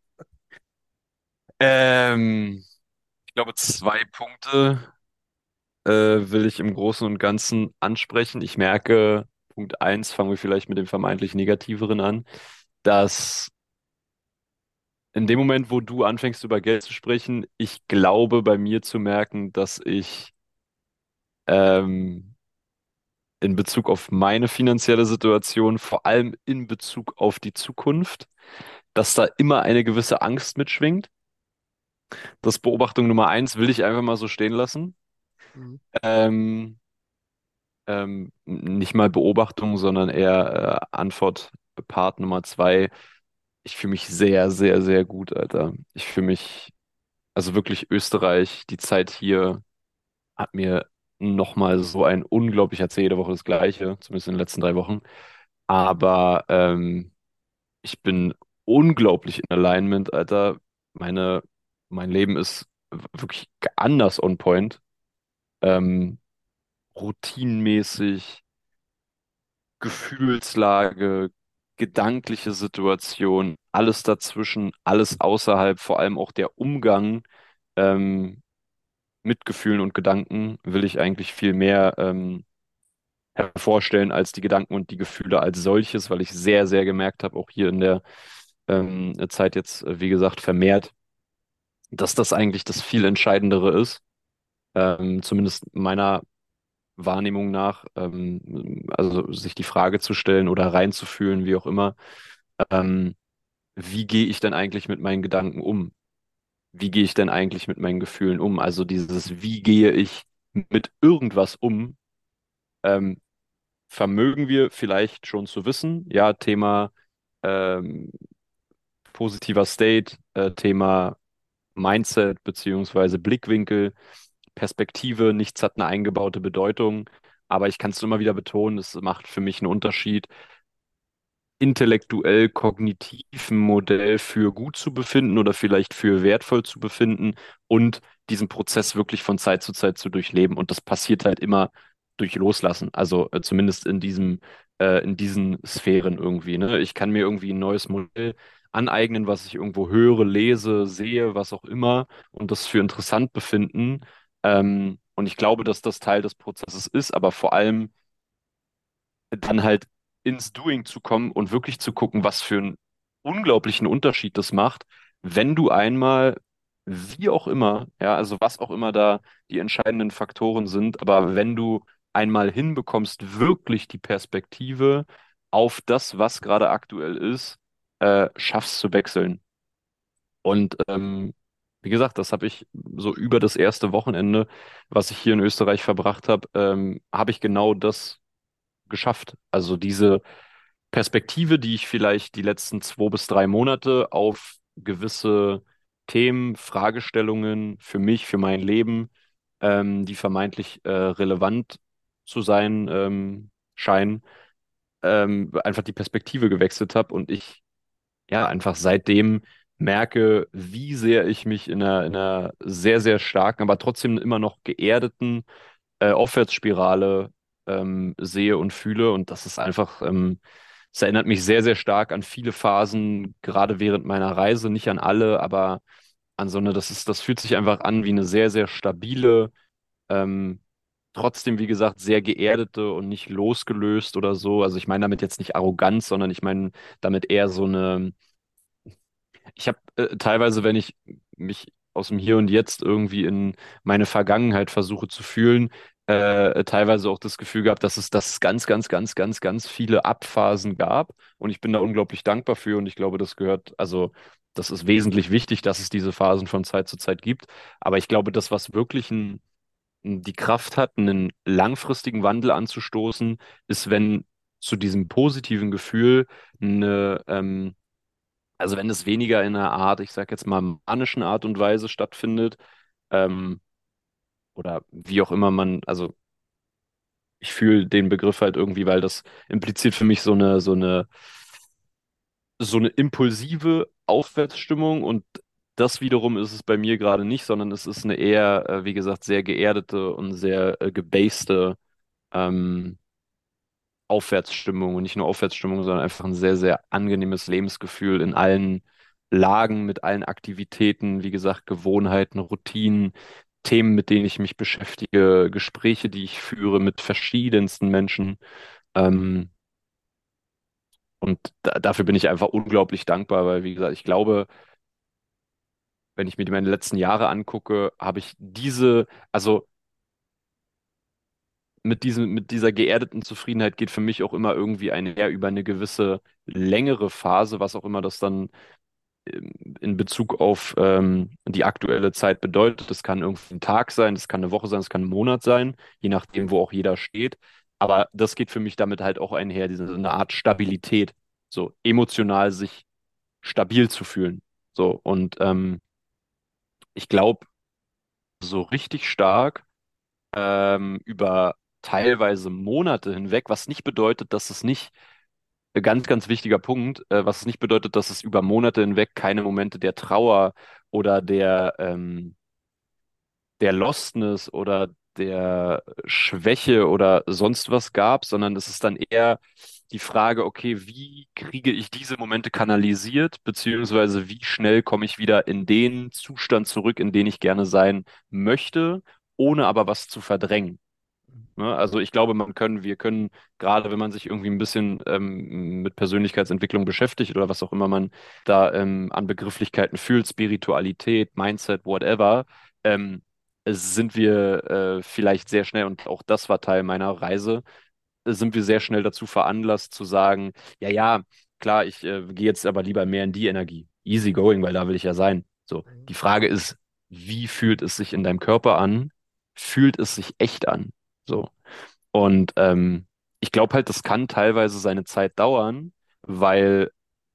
Ähm, ich glaube, zwei Punkte äh, will ich im Großen und Ganzen ansprechen. Ich merke, Punkt eins, fangen wir vielleicht mit dem vermeintlich Negativeren an, dass in dem Moment, wo du anfängst, über Geld zu sprechen, ich glaube, bei mir zu merken, dass ich ähm, in Bezug auf meine finanzielle Situation, vor allem in Bezug auf die Zukunft, dass da immer eine gewisse Angst mitschwingt. Das ist Beobachtung Nummer eins, will ich einfach mal so stehen lassen. Mhm. Ähm, ähm, nicht mal Beobachtung, sondern eher äh, Antwort, Part Nummer zwei. Ich fühle mich sehr, sehr, sehr gut, Alter. Ich fühle mich, also wirklich Österreich, die Zeit hier hat mir nochmal so ein unglaublich, ich erzähle jede Woche das Gleiche, zumindest in den letzten drei Wochen. Aber ähm, ich bin unglaublich in Alignment, Alter. Meine, mein Leben ist wirklich anders on point. Ähm, Routinenmäßig, Gefühlslage, gedankliche Situation, alles dazwischen, alles außerhalb, vor allem auch der Umgang ähm, mit Gefühlen und Gedanken will ich eigentlich viel mehr ähm, hervorstellen als die Gedanken und die Gefühle als solches, weil ich sehr, sehr gemerkt habe, auch hier in der ähm, Zeit jetzt, äh, wie gesagt, vermehrt, dass das eigentlich das viel Entscheidendere ist, ähm, zumindest meiner Wahrnehmung nach, ähm, also sich die Frage zu stellen oder reinzufühlen, wie auch immer, ähm, wie gehe ich denn eigentlich mit meinen Gedanken um? Wie gehe ich denn eigentlich mit meinen Gefühlen um? Also dieses, wie gehe ich mit irgendwas um, ähm, vermögen wir vielleicht schon zu wissen. Ja, Thema ähm, positiver State, äh, Thema Mindset beziehungsweise Blickwinkel, Perspektive, nichts hat eine eingebaute Bedeutung. Aber ich kann es immer wieder betonen, es macht für mich einen Unterschied, intellektuell kognitiv ein Modell für gut zu befinden oder vielleicht für wertvoll zu befinden und diesen Prozess wirklich von Zeit zu Zeit zu durchleben. Und das passiert halt immer durch Loslassen. Also äh, zumindest in diesem, äh, in diesen Sphären irgendwie, ne? Ich kann mir irgendwie ein neues Modell aneignen, was ich irgendwo höre, lese, sehe, was auch immer, und das für interessant befinden. Ähm, und ich glaube, dass das Teil des Prozesses ist, aber vor allem dann halt ins Doing zu kommen und wirklich zu gucken, was für einen unglaublichen Unterschied das macht, wenn du einmal, wie auch immer, ja, also was auch immer da die entscheidenden Faktoren sind, aber wenn du einmal hinbekommst, wirklich die Perspektive auf das, was gerade aktuell ist, äh, schaffst zu wechseln. Und ähm, wie gesagt, das habe ich so über das erste Wochenende, was ich hier in Österreich verbracht habe, ähm, habe ich genau das geschafft. Also diese Perspektive, die ich vielleicht die letzten zwei bis drei Monate auf gewisse Themen, Fragestellungen für mich, für mein Leben, ähm, die vermeintlich äh, relevant zu sein ähm, scheinen, ähm, einfach die Perspektive gewechselt habe und ich ja einfach seitdem merke, wie sehr ich mich in einer, in einer sehr, sehr starken, aber trotzdem immer noch geerdeten äh, Aufwärtsspirale ähm, sehe und fühle. Und das ist einfach, ähm, es erinnert mich sehr, sehr stark an viele Phasen, gerade während meiner Reise, nicht an alle, aber an so eine, das ist, das fühlt sich einfach an wie eine sehr, sehr stabile, ähm, trotzdem, wie gesagt, sehr geerdete und nicht losgelöst oder so. Also ich meine damit jetzt nicht Arroganz, sondern ich meine damit eher so eine, ich habe äh, teilweise, wenn ich mich aus dem Hier und Jetzt irgendwie in meine Vergangenheit versuche zu fühlen, äh, teilweise auch das Gefühl gehabt, dass es das ganz, ganz, ganz, ganz, ganz viele Abphasen gab. Und ich bin da unglaublich dankbar für. Und ich glaube, das gehört, also das ist wesentlich wichtig, dass es diese Phasen von Zeit zu Zeit gibt. Aber ich glaube, das, was wirklich ein, die Kraft hat, einen langfristigen Wandel anzustoßen, ist, wenn zu diesem positiven Gefühl eine, ähm, also wenn es weniger in einer Art, ich sag jetzt mal, manischen Art und Weise stattfindet, ähm, oder wie auch immer man, also ich fühle den Begriff halt irgendwie, weil das impliziert für mich so eine, so eine, so eine impulsive Aufwärtsstimmung und das wiederum ist es bei mir gerade nicht, sondern es ist eine eher, äh, wie gesagt, sehr geerdete und sehr äh, gebaste ähm, Aufwärtsstimmung und nicht nur Aufwärtsstimmung, sondern einfach ein sehr, sehr angenehmes Lebensgefühl in allen Lagen, mit allen Aktivitäten, wie gesagt, Gewohnheiten, Routinen, Themen, mit denen ich mich beschäftige, Gespräche, die ich führe mit verschiedensten Menschen. Ähm, und da, dafür bin ich einfach unglaublich dankbar, weil, wie gesagt, ich glaube, wenn ich mir meine letzten Jahre angucke, habe ich diese, also mit diesem, mit dieser geerdeten Zufriedenheit geht für mich auch immer irgendwie einher über eine gewisse längere Phase, was auch immer das dann ähm, in Bezug auf ähm, die aktuelle Zeit bedeutet. Das kann irgendwie ein Tag sein, das kann eine Woche sein, das kann ein Monat sein, je nachdem, wo auch jeder steht. Aber das geht für mich damit halt auch einher, diese so eine Art Stabilität, so emotional sich stabil zu fühlen. So, und ähm, ich glaube, so richtig stark ähm, über teilweise Monate hinweg, was nicht bedeutet, dass es nicht, äh, ganz, ganz wichtiger Punkt, äh, was nicht bedeutet, dass es über Monate hinweg keine Momente der Trauer oder der, ähm, der Lostness oder der Schwäche oder sonst was gab, sondern es ist dann eher die Frage, okay, wie kriege ich diese Momente kanalisiert, beziehungsweise wie schnell komme ich wieder in den Zustand zurück, in den ich gerne sein möchte, ohne aber was zu verdrängen. Ne? Also ich glaube, man können, wir können, gerade wenn man sich irgendwie ein bisschen ähm, mit Persönlichkeitsentwicklung beschäftigt oder was auch immer man da ähm, an Begrifflichkeiten fühlt, Spiritualität, Mindset, whatever, ähm, sind wir äh, vielleicht sehr schnell, und auch das war Teil meiner Reise, äh, sind wir sehr schnell dazu veranlasst zu sagen, ja, ja, klar, ich äh, gehe jetzt aber lieber mehr in die Energie. Easy going, weil da will ich ja sein. So, die Frage ist, wie fühlt es sich in deinem Körper an? Fühlt es sich echt an? So. Und ähm, ich glaube halt, das kann teilweise seine Zeit dauern, weil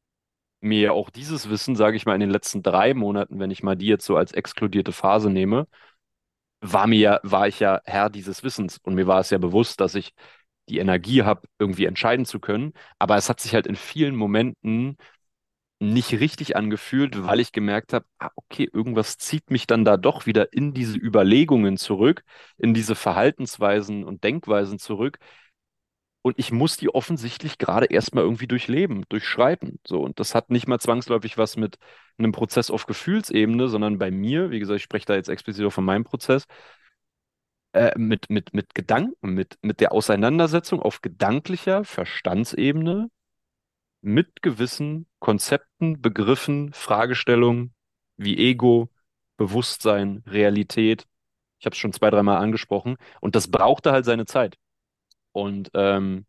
mir ja auch dieses Wissen, sage ich mal, in den letzten drei Monaten, wenn ich mal die jetzt so als exkludierte Phase nehme, war mir ja, war ich ja Herr dieses Wissens und mir war es ja bewusst, dass ich die Energie habe, irgendwie entscheiden zu können. Aber es hat sich halt in vielen Momenten nicht richtig angefühlt, weil ich gemerkt habe, ah, okay, irgendwas zieht mich dann da doch wieder in diese Überlegungen zurück, in diese Verhaltensweisen und Denkweisen zurück. Und ich muss die offensichtlich gerade erstmal irgendwie durchleben, durchschreiten. So, und das hat nicht mal zwangsläufig was mit einem Prozess auf Gefühlsebene, sondern bei mir, wie gesagt, ich spreche da jetzt explizit auch von meinem Prozess, äh, mit, mit, mit Gedanken, mit, mit der Auseinandersetzung auf gedanklicher Verstandsebene mit gewissen Konzepten, Begriffen, Fragestellungen wie Ego, Bewusstsein, Realität. Ich habe es schon zwei, dreimal angesprochen. Und das brauchte halt seine Zeit. Und ähm,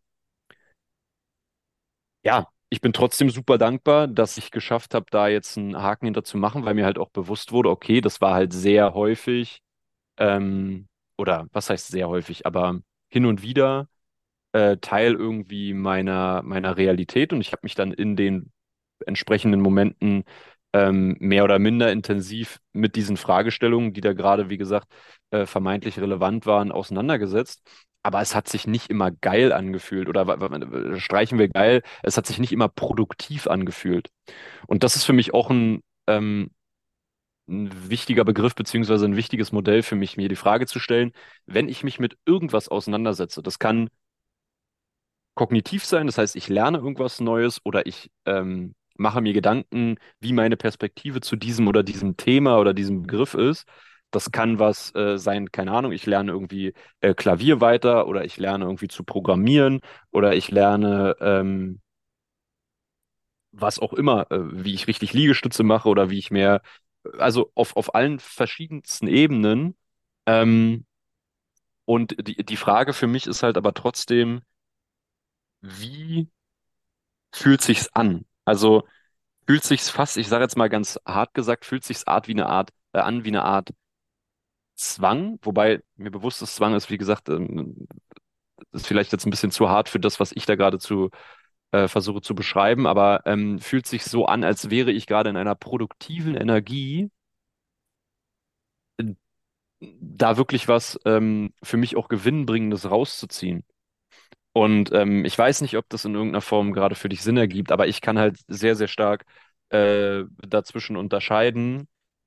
ja, ich bin trotzdem super dankbar, dass ich geschafft habe, da jetzt einen Haken hinter zu machen, weil mir halt auch bewusst wurde, okay, das war halt sehr häufig, ähm, oder was heißt sehr häufig, aber hin und wieder äh, Teil irgendwie meiner, meiner Realität, und ich habe mich dann in den entsprechenden Momenten ähm, mehr oder minder intensiv mit diesen Fragestellungen, die da gerade, wie gesagt, äh, vermeintlich relevant waren, auseinandergesetzt. Aber es hat sich nicht immer geil angefühlt oder wa- wa- streichen wir geil, es hat sich nicht immer produktiv angefühlt. Und das ist für mich auch ein, ähm, ein wichtiger Begriff beziehungsweise ein wichtiges Modell für mich, mir die Frage zu stellen, wenn ich mich mit irgendwas auseinandersetze, das kann kognitiv sein, das heißt, ich lerne irgendwas Neues oder ich ähm, mache mir Gedanken, wie meine Perspektive zu diesem oder diesem Thema oder diesem Begriff ist. Das kann was äh, sein, keine Ahnung, ich lerne irgendwie äh, Klavier weiter oder ich lerne irgendwie zu programmieren oder ich lerne ähm, was auch immer, äh, wie ich richtig Liegestütze mache oder wie ich mehr, also auf, auf allen verschiedensten Ebenen. Ähm, und die, die Frage für mich ist halt aber trotzdem, wie fühlt sich's an? Also fühlt sich's fast, ich sage jetzt mal ganz hart gesagt, fühlt sich's Art wie eine Art, äh, an wie eine Art Zwang, wobei mir bewusst ist, Zwang ist, wie gesagt, ähm, ist vielleicht jetzt ein bisschen zu hart für das, was ich da gerade zu äh, versuche zu beschreiben, aber ähm, fühlt sich so an, als wäre ich gerade in einer produktiven Energie, äh, da wirklich was ähm, für mich auch Gewinnbringendes rauszuziehen. Und ähm, ich weiß nicht, ob das in irgendeiner Form gerade für dich Sinn ergibt, aber ich kann halt sehr, sehr stark äh, dazwischen unterscheiden.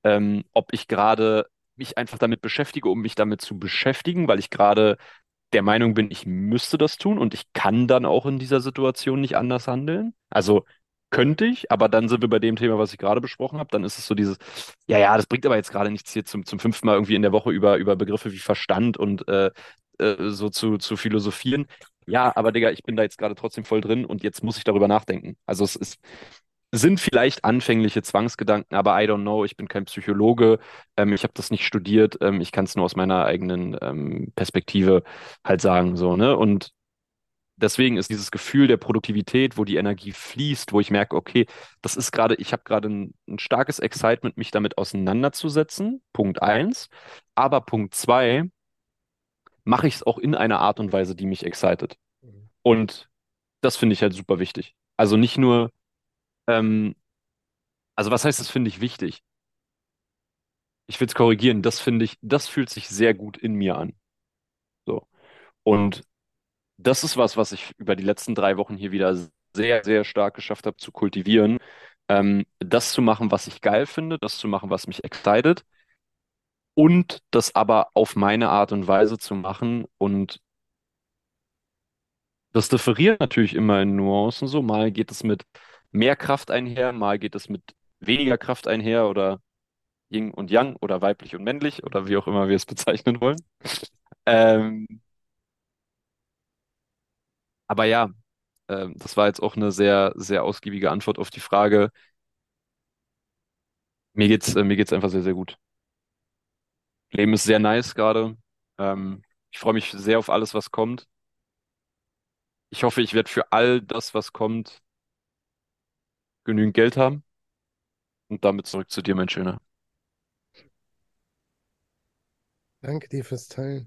ähm, ob ich gerade mich einfach damit beschäftige, um mich damit zu beschäftigen, weil ich gerade der Meinung bin, ich müsste das tun und ich kann dann auch in dieser Situation nicht anders handeln. Also könnte ich, aber dann sind wir bei dem Thema, was ich gerade besprochen habe. Dann ist es so dieses, ja, ja, das bringt aber jetzt gerade nichts hier zum, zum fünften Mal irgendwie in der Woche über, über Begriffe wie Verstand und äh, äh, so zu, zu philosophieren. Ja, aber Digga, ich bin da jetzt gerade trotzdem voll drin und jetzt muss ich darüber nachdenken. Also es ist sind vielleicht anfängliche Zwangsgedanken, aber I don't know, ich bin kein Psychologe, ähm, ich habe das nicht studiert, ähm, ich kann es nur aus meiner eigenen ähm, Perspektive halt sagen, so, ne? Und deswegen ist dieses Gefühl der Produktivität, wo die Energie fließt, wo ich merke, okay, das ist gerade, ich habe gerade ein, ein starkes Excitement, mich damit auseinanderzusetzen, Punkt eins, aber Punkt zwei, mache ich es auch in einer Art und Weise, die mich excited. Und das finde ich halt super wichtig. Also nicht nur, ähm, also was heißt, das finde ich wichtig? Ich will es korrigieren, das finde ich, das fühlt sich sehr gut in mir an. So. Und das ist was, was ich über die letzten drei Wochen hier wieder sehr, sehr stark geschafft habe zu kultivieren. Ähm, das zu machen, was ich geil finde, das zu machen, was mich excited und das aber auf meine Art und Weise zu machen. Und das differiert natürlich immer in Nuancen so. Mal geht es mit mehr Kraft einher, mal geht es mit weniger Kraft einher oder Yin und Yang oder weiblich und männlich oder wie auch immer wir es bezeichnen wollen. Ähm, aber ja, ähm, das war jetzt auch eine sehr, sehr ausgiebige Antwort auf die Frage. Mir geht's, äh, mir geht's einfach sehr, sehr gut. Leben ist sehr nice gerade. Ähm, ich freue mich sehr auf alles, was kommt. Ich hoffe, ich werde für all das, was kommt, genügend Geld haben. Und damit zurück zu dir, mein Schöner. Danke dir fürs Teilen.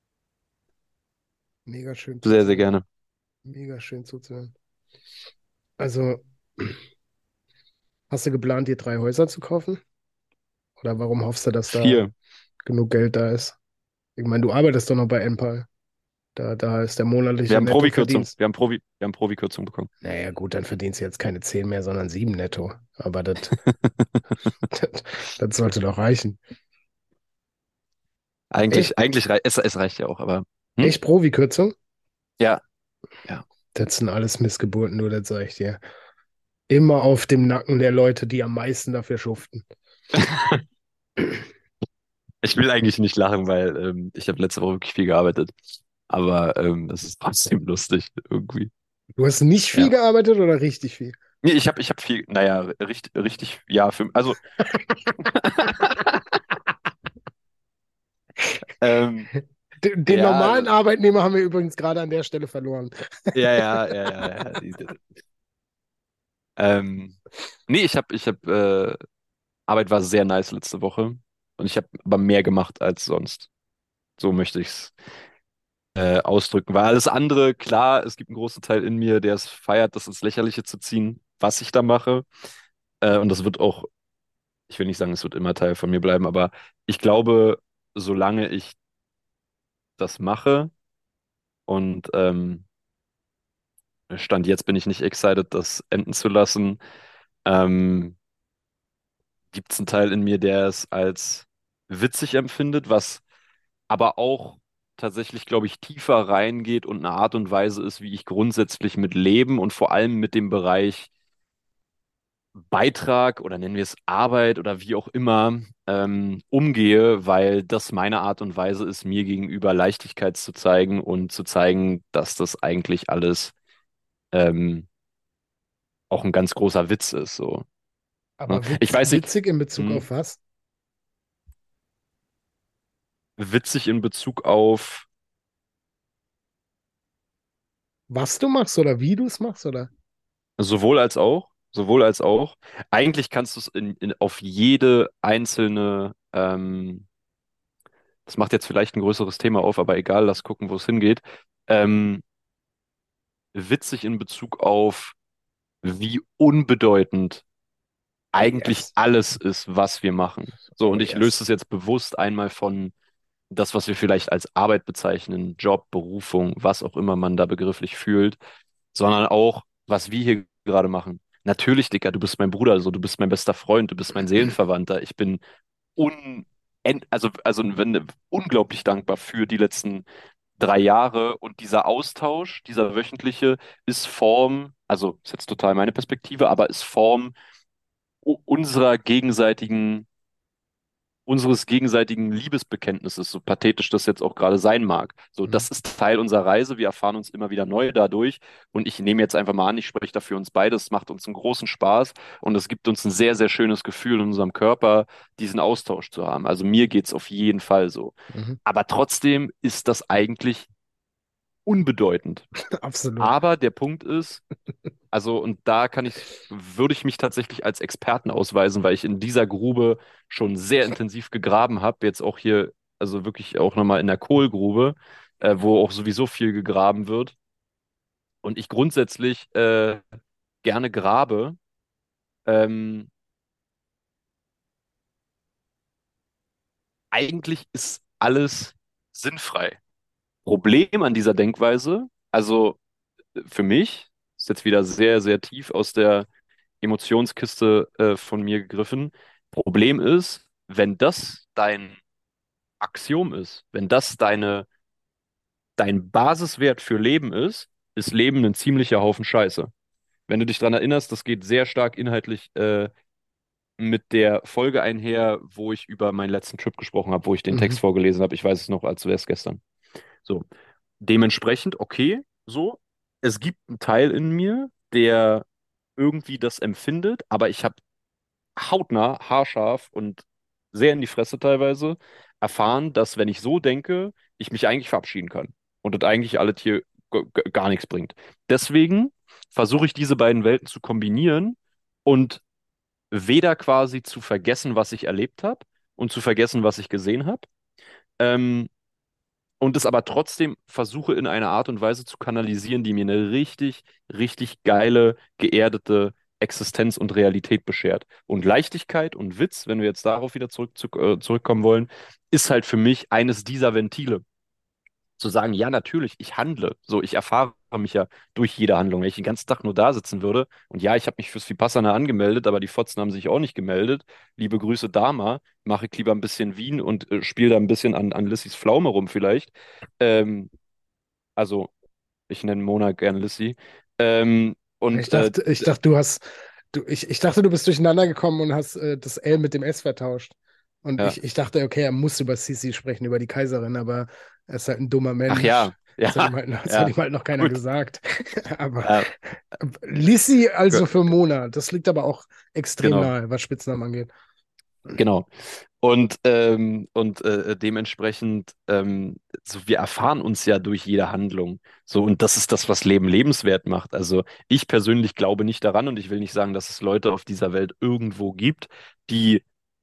Mega schön Sehr, sehr zuzuhören. gerne. Mega schön zuzuhören. Also, hast du geplant, dir drei Häuser zu kaufen? Oder warum hoffst du, dass da Vier. genug Geld da ist? Ich meine, du arbeitest doch noch bei Enpal. Da, da ist der Wir monatliche haben Provikürzung. Nettoverdienst. Wir haben Provi, wir haben Provikürzung bekommen. Naja, gut, dann verdienst du jetzt keine zehn mehr, sondern sieben netto. Aber das, das, das sollte doch reichen. Eigentlich, Echt, eigentlich rei es, es reicht ja auch, aber hm? echt Profikürzung? Ja, ja. Das sind alles Missgeburten, nur das sage ich dir. Immer auf dem Nacken der Leute, die am meisten dafür schuften. Ich will eigentlich nicht lachen, weil ähm, ich habe letzte Woche wirklich viel gearbeitet. Aber ähm, es ist trotzdem lustig irgendwie. Du hast nicht viel Ja. gearbeitet oder richtig viel? Nee, ich habe ich hab viel, naja, richtig, richtig, ja, für, also, ähm, Den, den ja, normalen Arbeitnehmer haben wir übrigens gerade an der Stelle verloren. ja, ja, ja, ja, ja. die- die- Ähm, nee, ich habe, ich habe, äh, Arbeit war sehr nice letzte Woche und ich habe aber mehr gemacht als sonst. So möchte ich es äh, ausdrücken. Weil alles andere, klar, es gibt einen großen Teil in mir, der es feiert, das ins Lächerliche zu ziehen, was ich da mache. Äh, und das wird auch, ich will nicht sagen, es wird immer Teil von mir bleiben, aber ich glaube, solange ich das mache und ähm, Stand jetzt bin ich nicht excited, das enden zu lassen, ähm, gibt es einen Teil in mir, der es als witzig empfindet, was aber auch tatsächlich, glaube ich, tiefer reingeht und eine Art und Weise ist, wie ich grundsätzlich mit Leben und vor allem mit dem Bereich Beitrag oder nennen wir es Arbeit oder wie auch immer ähm, umgehe, weil das meine Art und Weise ist, mir gegenüber Leichtigkeit zu zeigen und zu zeigen, dass das eigentlich alles ähm, auch ein ganz großer Witz ist. So, ne? Aber Ich witz, weiß nicht, witzig in Bezug hm, auf was? witzig in Bezug auf Was du machst oder wie du es machst, oder? sowohl als auch, sowohl als auch. Eigentlich kannst du es in, in, auf jede einzelne, ähm, das macht jetzt vielleicht ein größeres Thema auf, aber egal, lass gucken, wo es hingeht. Ähm, witzig in Bezug auf, wie unbedeutend Oh eigentlich yes. alles ist, was wir machen. So, Oh und ich löse yes. es jetzt bewusst einmal von das, was wir vielleicht als Arbeit bezeichnen, Job, Berufung, was auch immer man da begrifflich fühlt, sondern auch, was wir hier gerade machen. natürlich, Dicker, du bist mein Bruder, so, du bist mein bester Freund, du bist mein Seelenverwandter. Ich bin un, also, also wenn, unglaublich dankbar für die letzten drei Jahre und dieser Austausch, dieser wöchentliche, ist Form, also ist jetzt total meine Perspektive, aber ist Form u- unserer gegenseitigen, unseres gegenseitigen Liebesbekenntnisses, so pathetisch das jetzt auch gerade sein mag. So, Mhm. das ist Teil unserer Reise. Wir erfahren uns immer wieder neu dadurch. Und ich nehme jetzt einfach mal an, ich spreche dafür uns beide. Es macht uns einen großen Spaß und es gibt uns ein sehr, sehr schönes Gefühl in unserem Körper, diesen Austausch zu haben. Also mir geht's auf jeden Fall so. Mhm. Aber trotzdem ist das eigentlich unbedeutend. Absolut. Aber der Punkt ist, also, und da kann ich, würde ich mich tatsächlich als Experten ausweisen, weil ich in dieser Grube schon sehr intensiv gegraben habe. Jetzt auch hier, also wirklich auch nochmal in der Kohlgrube, äh, wo auch sowieso viel gegraben wird. Und ich grundsätzlich äh, gerne grabe. Ähm, Eigentlich ist alles sinnfrei. Problem an dieser Denkweise, also für mich, ist jetzt wieder sehr, sehr tief aus der Emotionskiste äh, von mir gegriffen. Problem ist, wenn das dein Axiom ist, wenn das deine, dein Basiswert für Leben ist, ist Leben ein ziemlicher Haufen Scheiße. Wenn du dich daran erinnerst, das geht sehr stark inhaltlich äh, mit der Folge einher, wo ich über meinen letzten Trip gesprochen habe, wo ich den Mhm. Text vorgelesen habe. Ich weiß es noch, als wäre es gestern. So, dementsprechend, okay, so. Es gibt einen Teil in mir, der irgendwie das empfindet, aber ich habe hautnah, haarscharf und sehr in die Fresse teilweise erfahren, dass wenn ich so denke, ich mich eigentlich verabschieden kann und das eigentlich alles hier g- g- gar nichts bringt. Deswegen versuche ich diese beiden Welten zu kombinieren und weder quasi zu vergessen, was ich erlebt habe und zu vergessen, was ich gesehen habe, ähm, und es aber trotzdem versuche in einer Art und Weise zu kanalisieren, die mir eine richtig, richtig geile, geerdete Existenz und Realität beschert. Und Leichtigkeit und Witz, wenn wir jetzt darauf wieder zurück, zu, äh, zurückkommen wollen, ist halt für mich eines dieser Ventile zu sagen, ja, natürlich, ich handle. So, ich erfahre mich ja durch jede Handlung. Wenn ich den ganzen Tag nur da sitzen würde und ja, ich habe mich fürs Vipassana angemeldet, aber die Fotzen haben sich auch nicht gemeldet. Liebe Grüße, Dama. Mache ich lieber ein bisschen Wien und äh, spiele da ein bisschen an, an Lissys Pflaume rum vielleicht. Ähm, also, ich nenne Mona gern Lissy. Ähm, Ich und äh, dachte, ich dachte, du hast, du, ich, ich dachte, du bist durcheinander gekommen und hast äh, das L mit dem S vertauscht. Und ja, ich, ich dachte, okay, er muss über Sisi sprechen, über die Kaiserin, aber er ist halt ein dummer ach Mensch. ja, Das hat ja, ihm halt, noch- das hat ja, ihm halt noch keiner gut. gesagt. Aber Ja, äh, Lissi also ge- für Mona, das liegt aber auch extrem genau, nahe, was Spitznamen angeht. genau. Und, ähm, und äh, dementsprechend, ähm, so wir erfahren uns ja durch jede Handlung. So, und das ist das, was Leben lebenswert macht. Also ich persönlich glaube nicht daran und ich will nicht sagen, dass es Leute auf dieser Welt irgendwo gibt, die,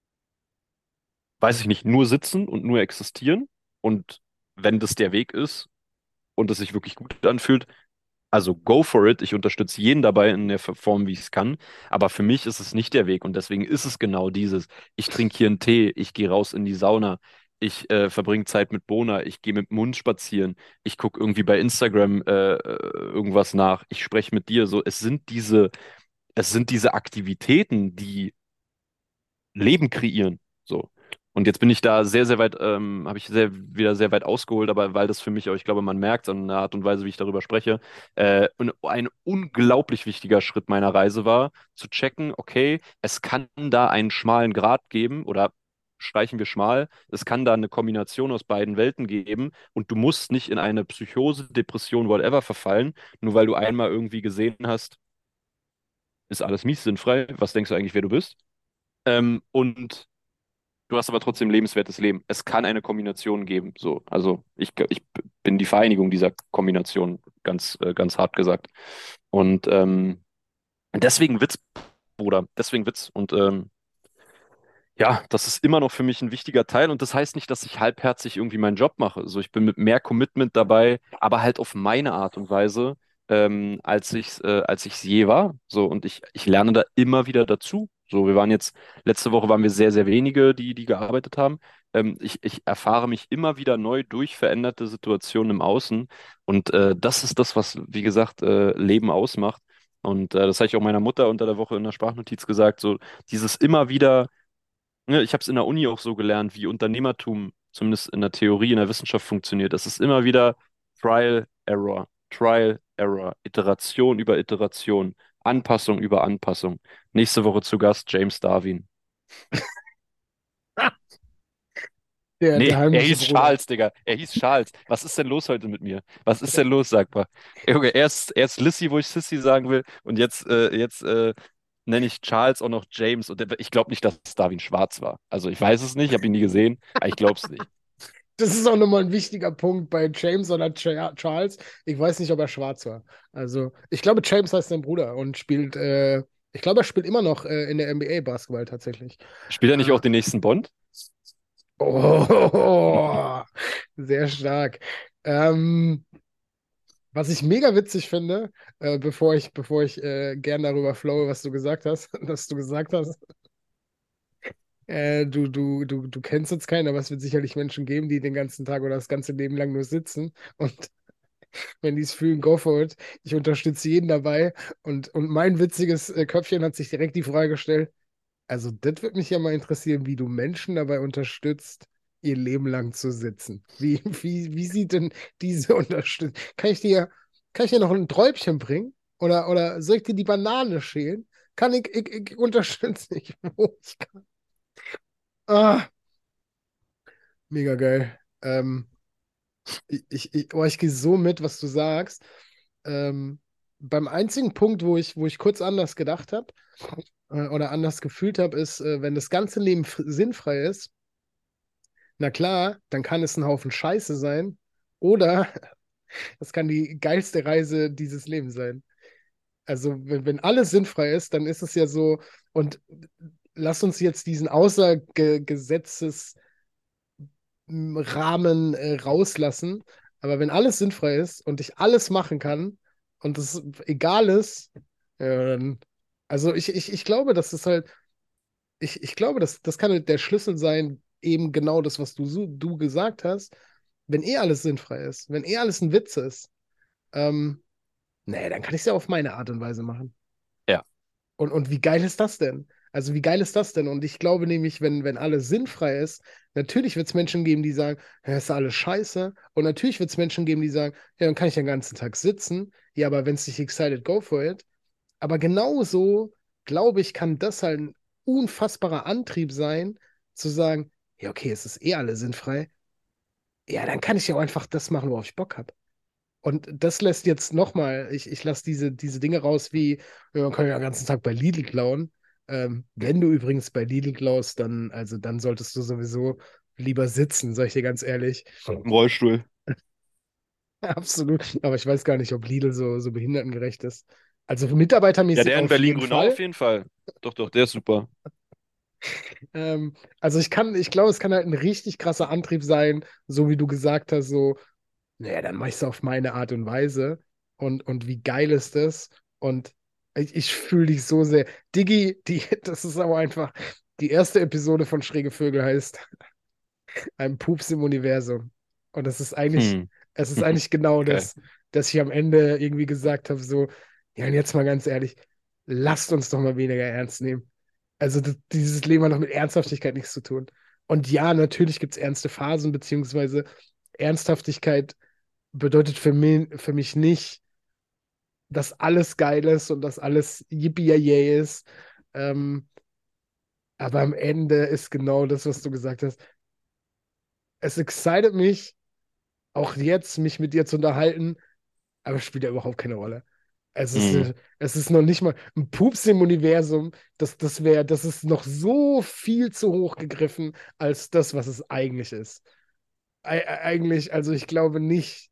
weiß ich nicht, nur sitzen und nur existieren. Und wenn das der Weg ist und es sich wirklich gut anfühlt, also go for it. Ich unterstütze jeden dabei in der Form, wie ich es kann. Aber für mich ist es nicht der Weg. Und deswegen ist es genau dieses. Ich trinke hier einen Tee, ich gehe raus in die Sauna, ich äh, verbringe Zeit mit Bona, ich gehe mit dem Hund spazieren, ich gucke irgendwie bei Instagram äh, äh, irgendwas nach, ich spreche mit dir. So, es sind diese, es sind diese Aktivitäten, die Leben kreieren. So. Und jetzt bin ich da sehr, sehr weit, ähm, habe ich sehr, wieder sehr weit ausgeholt, aber weil das für mich auch, ich glaube, man merkt an der Art und Weise, wie ich darüber spreche, äh, und ein unglaublich wichtiger Schritt meiner Reise war, zu checken, okay, es kann da einen schmalen Grat geben oder streichen wir schmal, es kann da eine Kombination aus beiden Welten geben und du musst nicht in eine Psychose, Depression, whatever verfallen, nur weil du einmal irgendwie gesehen hast, ist alles mies, sinnfrei, was denkst du eigentlich, wer du bist? Ähm, und du hast aber trotzdem lebenswertes Leben. Es kann eine Kombination geben. So, also ich, ich bin die Vereinigung dieser Kombination, ganz, äh, ganz hart gesagt. Und ähm, deswegen Witz, Bruder, deswegen Witz. Und ähm, ja, das ist immer noch für mich ein wichtiger Teil. Und das heißt nicht, dass ich halbherzig irgendwie meinen Job mache. Also ich bin mit mehr Commitment dabei, aber halt auf meine Art und Weise, ähm, als ich, äh, als ich es je war. So, und ich, ich lerne da immer wieder dazu. So, wir waren jetzt, letzte Woche waren wir sehr, sehr wenige, die, die gearbeitet haben. Ähm, ich, ich erfahre mich immer wieder neu durch veränderte Situationen im Außen. Und äh, das ist das, was, wie gesagt, äh, Leben ausmacht. Und äh, das habe ich auch meiner Mutter unter der Woche in der Sprachnotiz gesagt, so dieses immer wieder, ne, ich habe es in der Uni auch so gelernt, wie Unternehmertum zumindest in der Theorie, in der Wissenschaft funktioniert. Es ist immer wieder Trial, Error, Trial, Error, Iteration über Iteration, Anpassung über Anpassung. Nächste Woche zu Gast James Darwin. Der, der Nee, er heimliche hieß Bruder. Charles, Digga. Er hieß Charles. Was ist denn los heute mit mir? Was ist denn los, sag mal? Junge, erst, erst Lissy, wo ich Sissy sagen will, und jetzt, äh, jetzt äh, nenne ich Charles auch noch James. Und der, ich glaube nicht, dass Darwin schwarz war. Also ich weiß es nicht, ich habe ihn nie gesehen, aber ich glaube es nicht. Das ist auch nochmal ein wichtiger Punkt bei James oder Cha- Charles. Ich weiß nicht, ob er schwarz war. Also, ich glaube, James heißt sein Bruder und spielt, äh, ich glaube, er spielt immer noch äh, in der N B A Basketball tatsächlich. Spielt er nicht Äh, auch den nächsten Bond? oh, sehr stark. Ähm, Was ich mega witzig finde, äh, bevor ich, bevor ich äh, gern darüber flowe, was du gesagt hast, dass du gesagt hast, äh, du, du, du, du kennst jetzt keinen, aber es wird sicherlich Menschen geben, die den ganzen Tag oder das ganze Leben lang nur sitzen und wenn die es fühlen, go for it. Ich unterstütze jeden dabei. Und, und mein witziges äh, Köpfchen hat sich direkt die Frage gestellt, also das würde mich ja mal interessieren, wie du Menschen dabei unterstützt, ihr Leben lang zu sitzen. Wie, wie, wie sieht denn diese Unterstützung? Kann ich dir, kann ich dir noch ein Träubchen bringen? Oder, oder soll ich dir die Banane schälen? Kann ich, ich, ich unterstütze dich, wo ich kann. Ah, mega geil. Ähm, ich, ich, ich, oh, ich gehe so mit, was du sagst. Ähm, beim einzigen Punkt, wo ich, wo ich kurz anders gedacht habe äh, oder anders gefühlt habe, ist, äh, wenn das ganze Leben f- sinnfrei ist, na klar, dann kann es ein Haufen Scheiße sein oder es kann die geilste Reise dieses Lebens sein. Also, wenn, wenn alles sinnfrei ist, dann ist es ja so, und lass uns jetzt diesen Außergesetzes Rahmen äh, rauslassen. Aber wenn alles sinnfrei ist und ich alles machen kann und es egal ist, ja, dann, also ich, ich, ich glaube, das ist halt, ich, ich glaube, das, das kann halt der Schlüssel sein, eben genau das, was du, so- du gesagt hast. Wenn eh alles sinnfrei ist, wenn eh alles ein Witz ist, ähm, nee, dann kann ich es ja auf meine Art und Weise machen. Ja. Und, und wie geil ist das denn? Also wie geil ist das denn? Und ich glaube nämlich, wenn, wenn alles sinnfrei ist, natürlich wird es Menschen geben, die sagen, ja, ist alles scheiße. Und natürlich wird es Menschen geben, die sagen, ja, dann kann ich den ganzen Tag sitzen. Ja, aber wenn es dich excited, go for it. Aber genauso, glaube ich, kann das halt ein unfassbarer Antrieb sein, zu sagen, ja, okay, es ist eh alles sinnfrei. Ja, dann kann ich ja auch einfach das machen, worauf ich Bock habe. Und das lässt jetzt nochmal, ich, ich lasse diese, diese Dinge raus wie, ja, man kann ja den ganzen Tag bei Lidl klauen. Ähm, wenn du übrigens bei Lidl klaust, dann, also dann solltest du sowieso lieber sitzen, sag ich dir ganz ehrlich. Im Rollstuhl. Absolut. Aber ich weiß gar nicht, ob Lidl so, so behindertengerecht ist. Also Ja, mitarbeitermäßig der in auf jeden Berlin-Grünau auf Fall. jeden Fall. Doch, doch, der ist super. Ähm, also ich kann, ich glaube, es kann halt ein richtig krasser Antrieb sein, so wie du gesagt hast, so, naja, dann mach ich es auf meine Art und Weise. Und, und wie geil ist das? Und ich, ich fühle dich so sehr. Diggi, die, das ist aber einfach, die erste Episode von Schräge Vögel heißt Ein Pups im Universum. Und das ist eigentlich, Hm. es ist eigentlich genau Geil. das, dass ich am Ende irgendwie gesagt habe, so, ja, und jetzt mal ganz ehrlich, lasst uns doch mal weniger ernst nehmen. Also das, dieses Leben hat noch mit Ernsthaftigkeit nichts zu tun. Und ja, natürlich gibt es ernste Phasen, beziehungsweise Ernsthaftigkeit bedeutet für mich, für mich nicht, dass alles geil ist und dass alles yippie ist. Ähm, aber am Ende ist genau das, was du gesagt hast. Es excited mich, auch jetzt, mich mit dir zu unterhalten, aber es spielt ja überhaupt keine Rolle. Es ist, Hm. äh, es ist noch nicht mal ein Pups im Universum. Das, das wäre, das ist noch so viel zu hoch gegriffen als das, was es eigentlich ist. Ei- eigentlich, also ich glaube nicht,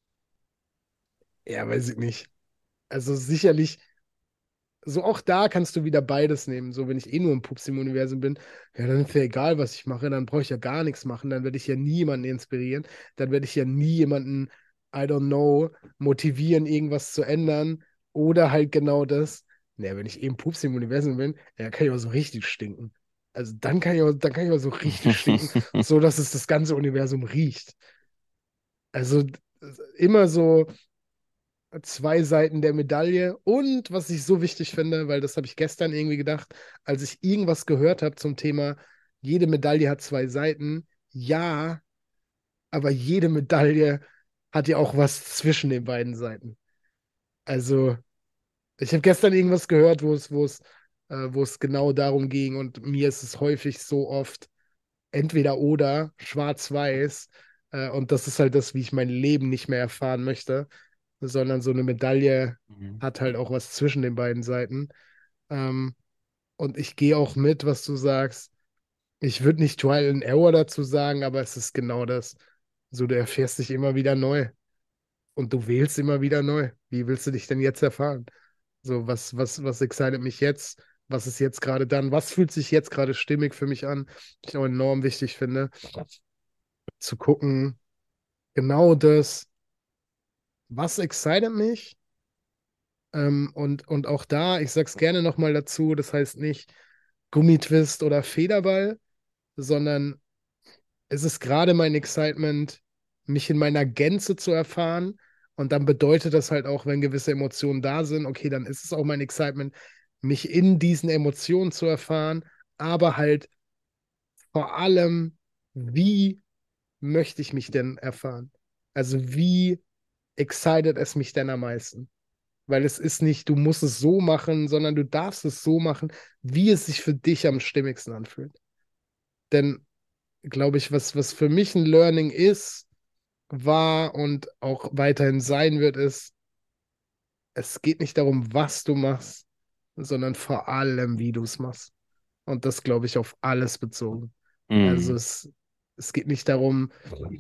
ja, weiß ich nicht. Also sicherlich so auch da kannst du wieder beides nehmen. So, wenn ich eh nur im Pups im Universum bin, ja, dann ist ja egal, was ich mache, dann brauche ich ja gar nichts machen, dann werde ich ja nie jemanden inspirieren, dann werde ich ja nie jemanden, I don't know, motivieren, irgendwas zu ändern. Oder halt genau das, naja, wenn ich eh im Pups im Universum bin, ja, kann ich auch so richtig stinken. Also dann kann ich auch, dann kann ich auch so richtig stinken, so dass es das ganze Universum riecht. Also immer so. zwei Seiten der Medaille. Und was ich so wichtig finde, weil das habe ich gestern irgendwie gedacht, als ich irgendwas gehört habe zum Thema, jede Medaille hat zwei Seiten. Ja, aber jede Medaille hat ja auch was zwischen den beiden Seiten. Also, ich habe gestern irgendwas gehört, wo es, wo es, äh, wo es genau darum ging. Und mir ist es häufig so oft entweder oder, schwarz-weiß. Äh, und das ist halt das, wie ich mein Leben nicht mehr erfahren möchte, sondern so eine Medaille Mhm. hat halt auch was zwischen den beiden Seiten. Ähm, und ich gehe auch mit, was du sagst. Ich würde nicht Trial and Error dazu sagen, aber es ist genau das. So, du erfährst dich immer wieder neu und du wählst immer wieder neu. Wie willst du dich denn jetzt erfahren? So, was, was, was excited mich jetzt? Was ist jetzt gerade dann? Was fühlt sich jetzt gerade stimmig für mich an? Ich auch enorm wichtig finde, zu gucken, genau das, was excited mich? Ähm, und, und auch da, ich sag's gerne nochmal dazu, das heißt nicht Gummitwist oder Federball, sondern es ist gerade mein Excitement, mich in meiner Gänze zu erfahren. Und dann bedeutet das halt auch, wenn gewisse Emotionen da sind, okay, dann ist es auch mein Excitement, mich in diesen Emotionen zu erfahren, aber halt vor allem, wie möchte ich mich denn erfahren? Also wie excited es mich denn am meisten? Weil es ist nicht, du musst es so machen, sondern du darfst es so machen, wie es sich für dich am stimmigsten anfühlt. Denn, glaube ich, was, was für mich ein Learning ist, war und auch weiterhin sein wird, ist, es geht nicht darum, was du machst, sondern vor allem, wie du es machst. Und das, glaube ich, auf alles bezogen. Also Mhm. es, es geht nicht darum,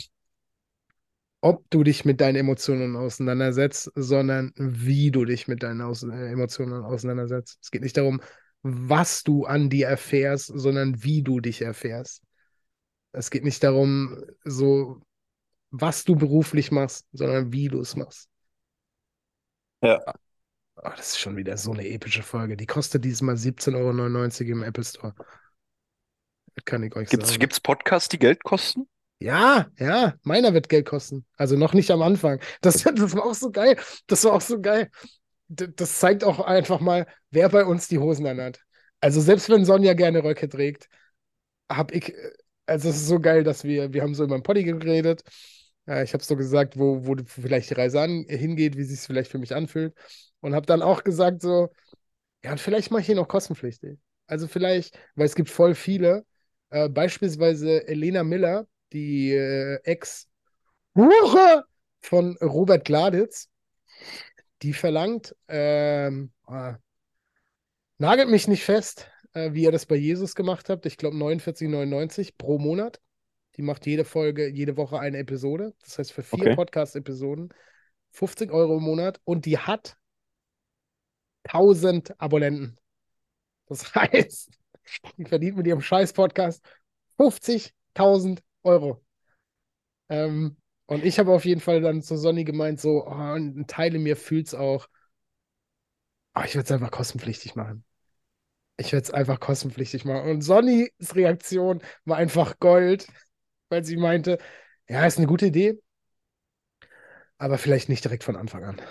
ob du dich mit deinen Emotionen auseinandersetzt, sondern wie du dich mit deinen Aus äh, Emotionen auseinandersetzt. Es geht nicht darum, was du an dir erfährst, sondern wie du dich erfährst. Es geht nicht darum, so, was du beruflich machst, sondern wie du es machst. Ja. Oh, das ist schon wieder so eine epische Folge. Die kostet diesmal siebzehn Euro neunundneunzig im Apple Store. Das kann ich euch Gibt's, sagen. gibt's Podcasts, die Geld kosten? Ja, ja, meiner wird Geld kosten. Also noch nicht am Anfang. Das, das war auch so geil. Das war auch so geil. D- Das zeigt auch einfach mal, wer bei uns die Hosen anhat. Also selbst wenn Sonja gerne Röcke trägt, habe ich, äh, also es ist so geil, dass wir, wir haben so über den Poddy geredet. Äh, ich habe so gesagt, wo, wo vielleicht die Reise an, hingeht, wie sich es vielleicht für mich anfühlt. Und habe dann auch gesagt so, ja, und vielleicht mache ich ihn noch kostenpflichtig. Also vielleicht, weil es gibt voll viele, äh, beispielsweise Elena Miller, die äh, Ex-Hure von Robert Gladitz, die verlangt, ähm, ah, nagelt mich nicht fest, äh, wie ihr das bei Jesus gemacht habt. Ich glaube neunundvierzig neunundneunzig pro Monat. Die macht jede Folge, jede Woche eine Episode. Das heißt für vier Okay. Podcast-Episoden fünfzig Euro im Monat und die hat tausend Abonnenten. Das heißt, die verdient mit ihrem Scheiß-Podcast fünfzigtausend Euro. Ähm, und ich habe auf jeden Fall dann zu Sonny gemeint, so, oh, ein Teil in mir fühlt es auch, oh, ich würde es einfach kostenpflichtig machen. Ich werde es einfach kostenpflichtig machen. Und Sonnys Reaktion war einfach Gold, weil sie meinte, ja, ist eine gute Idee, aber vielleicht nicht direkt von Anfang an.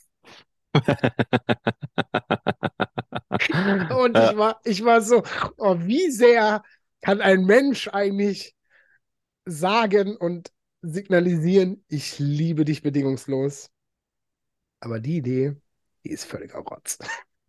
Und ich Ja, war, ich war so, oh, wie sehr kann ein Mensch eigentlich sagen und signalisieren, ich liebe dich bedingungslos. Aber die Idee, die ist völliger Rotz.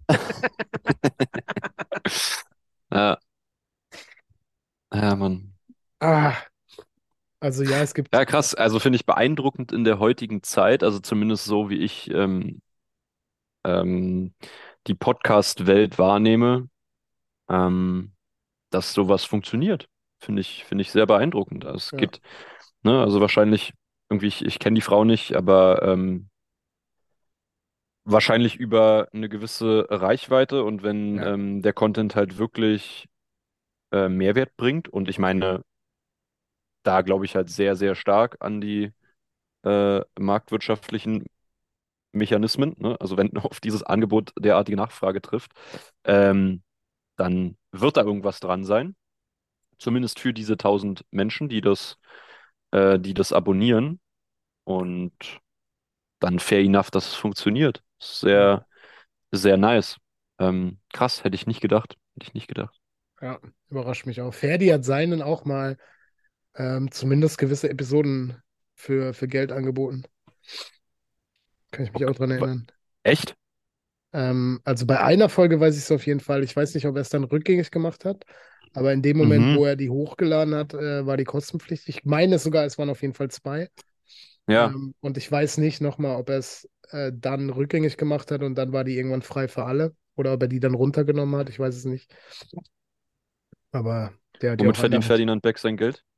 ja, ja, Mann. Ah, also ja, es gibt, Ja, krass. Also finde ich beeindruckend in der heutigen Zeit, also zumindest so, wie ich ähm, ähm, die Podcast-Welt wahrnehme, ähm, dass sowas funktioniert. Finde ich, finde ich sehr beeindruckend. Also es ja, geht, ne, also wahrscheinlich, irgendwie, ich, ich kenne die Frau nicht, aber ähm, wahrscheinlich über eine gewisse Reichweite und wenn ja, ähm, der Content halt wirklich äh, Mehrwert bringt und ich meine, da glaube ich halt sehr, sehr stark an die äh, marktwirtschaftlichen Mechanismen, ne? Also wenn auf dieses Angebot derartige Nachfrage trifft, ähm, dann wird da irgendwas dran sein. Zumindest für diese tausend Menschen, die das, äh, die das abonnieren. Und dann fair enough, dass es funktioniert. Ja, Sehr, sehr nice. Ähm, krass, hätte ich nicht gedacht. Hätte ich nicht gedacht. ja, überrascht mich auch. Ferdi hat seinen auch mal ähm, zumindest gewisse Episoden für, für Geld angeboten. Kann ich mich auch Okay. dran Wa- erinnern. Echt? Ähm, also bei einer Folge weiß ich es auf jeden Fall. Ich weiß nicht, ob er es dann rückgängig gemacht hat, aber in dem Moment, Mhm. wo er die hochgeladen hat, äh, war die kostenpflichtig. Ich meine sogar, es waren auf jeden Fall zwei. Ja. Ähm, und ich weiß nicht nochmal, ob er es äh, dann rückgängig gemacht hat und dann war die irgendwann frei für alle oder ob er die dann runtergenommen hat. Ich weiß es nicht. Aber der hat ja Womit auch verdient andere. Ferdinand Beck sein Geld?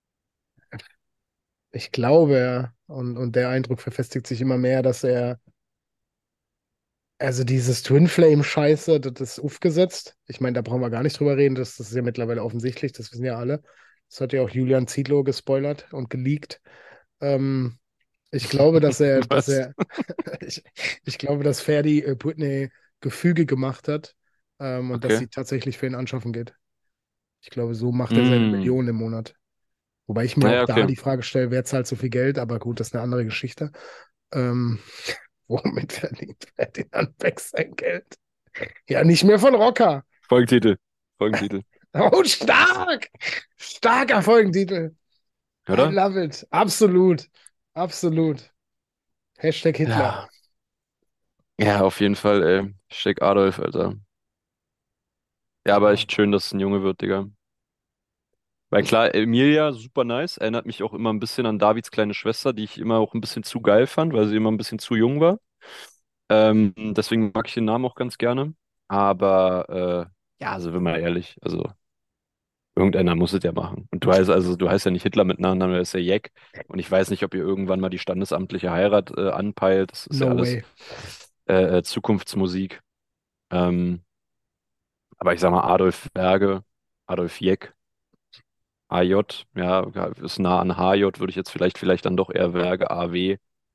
Ich glaube, ja. Und, und der Eindruck verfestigt sich immer mehr, dass er, also dieses Twin Flame-Scheiße, das ist aufgesetzt. Ich meine, da brauchen wir gar nicht drüber reden. Das, das ist ja mittlerweile offensichtlich. Das wissen ja alle. Das hat ja auch Julian Zietlow gespoilert und geleakt. Ähm, ich glaube, dass er, dass Was? er, ich, ich glaube, dass Ferdi äh, Britney Gefüge gemacht hat, ähm, und dass Okay. sie tatsächlich für ihn anschaffen geht. Ich glaube, so macht er seine Mm. Millionen im Monat. Wobei ich mir auch Naja, da okay. die Frage stelle, wer zahlt so viel Geld? Aber gut, das ist eine andere Geschichte. Ähm, womit verdient Ferdinand Beck sein Geld? Ja, nicht mehr von Rocker. Folgentitel. Folgentitel. Oh, stark! Starker Folgentitel. I Oder? love it. Absolut. Absolut. Hashtag Hitler. Ja. Ja, auf jeden Fall, ey. Schick Adolf, Alter. Ja, aber Ja. echt schön, dass es ein Junge wird, Digga. Weil klar, Emilia, super nice. Erinnert mich auch immer ein bisschen an Davids kleine Schwester, die ich immer auch ein bisschen zu geil fand, weil sie immer ein bisschen zu jung war. Ähm, deswegen mag ich den Namen auch ganz gerne. Aber äh, ja, also wenn man ehrlich, also irgendeiner muss es ja machen. Und du heißt also, du heißt ja nicht Hitler mit Nachnamen, du heißt ja Jack. Und ich weiß nicht, ob ihr irgendwann mal die standesamtliche Heirat äh, anpeilt. Das ist ja No alles way. äh, äh, Zukunftsmusik. Ähm, aber ich sag mal, Adolf Berge, Adolf Jeck, A J, ja, ja, ist nah an H J, würde ich jetzt vielleicht, vielleicht dann doch eher Berge, A W,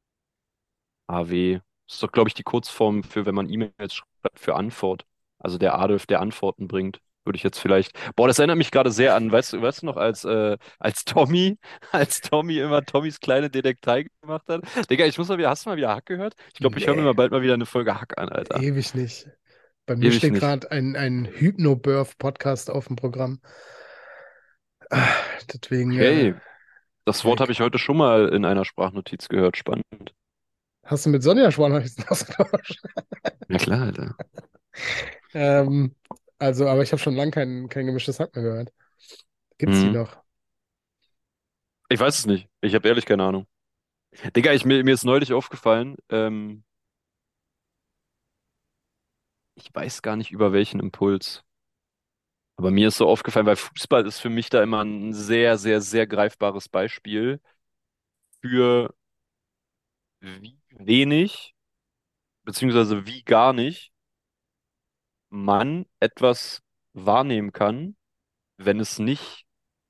A W. Das ist doch, glaube ich, die Kurzform für, wenn man E-Mails schreibt, für Antwort. Also der Adolf, der Antworten bringt, würde ich jetzt vielleicht. Boah, das erinnert mich gerade sehr an, weißt du, weißt du noch, als, äh, als Tommy, als Tommy immer Tommys kleine Detektei gemacht hat. Digga, ich muss mal wieder, hast du mal wieder Hack gehört? Ich glaube, ich höre mir Nee, mal bald mal wieder eine Folge Hack an, Alter. ewig nicht. Bei mir Ewig steht nicht. gerade ein, ein Hypnobirth-Podcast auf dem Programm. Ah, deswegen, äh, Okay, das Wort Jack. habe ich heute schon mal in einer Sprachnotiz gehört. Spannend. Hast du mit Sonja Schwanhausen ausgetauscht? Ja klar, Alter. Ähm, also, aber ich habe schon lange kein, kein gemischtes Hack mehr gehört. Gibt's die Mhm. noch? Ich weiß es nicht. Ich habe ehrlich keine Ahnung. Digga, ich, mir, mir ist neulich aufgefallen, ähm, ich weiß gar nicht über welchen Impuls. Aber mir ist so aufgefallen, weil Fußball ist für mich da immer ein sehr, sehr, sehr greifbares Beispiel für wie wenig, beziehungsweise wie gar nicht man etwas wahrnehmen kann, wenn es nicht,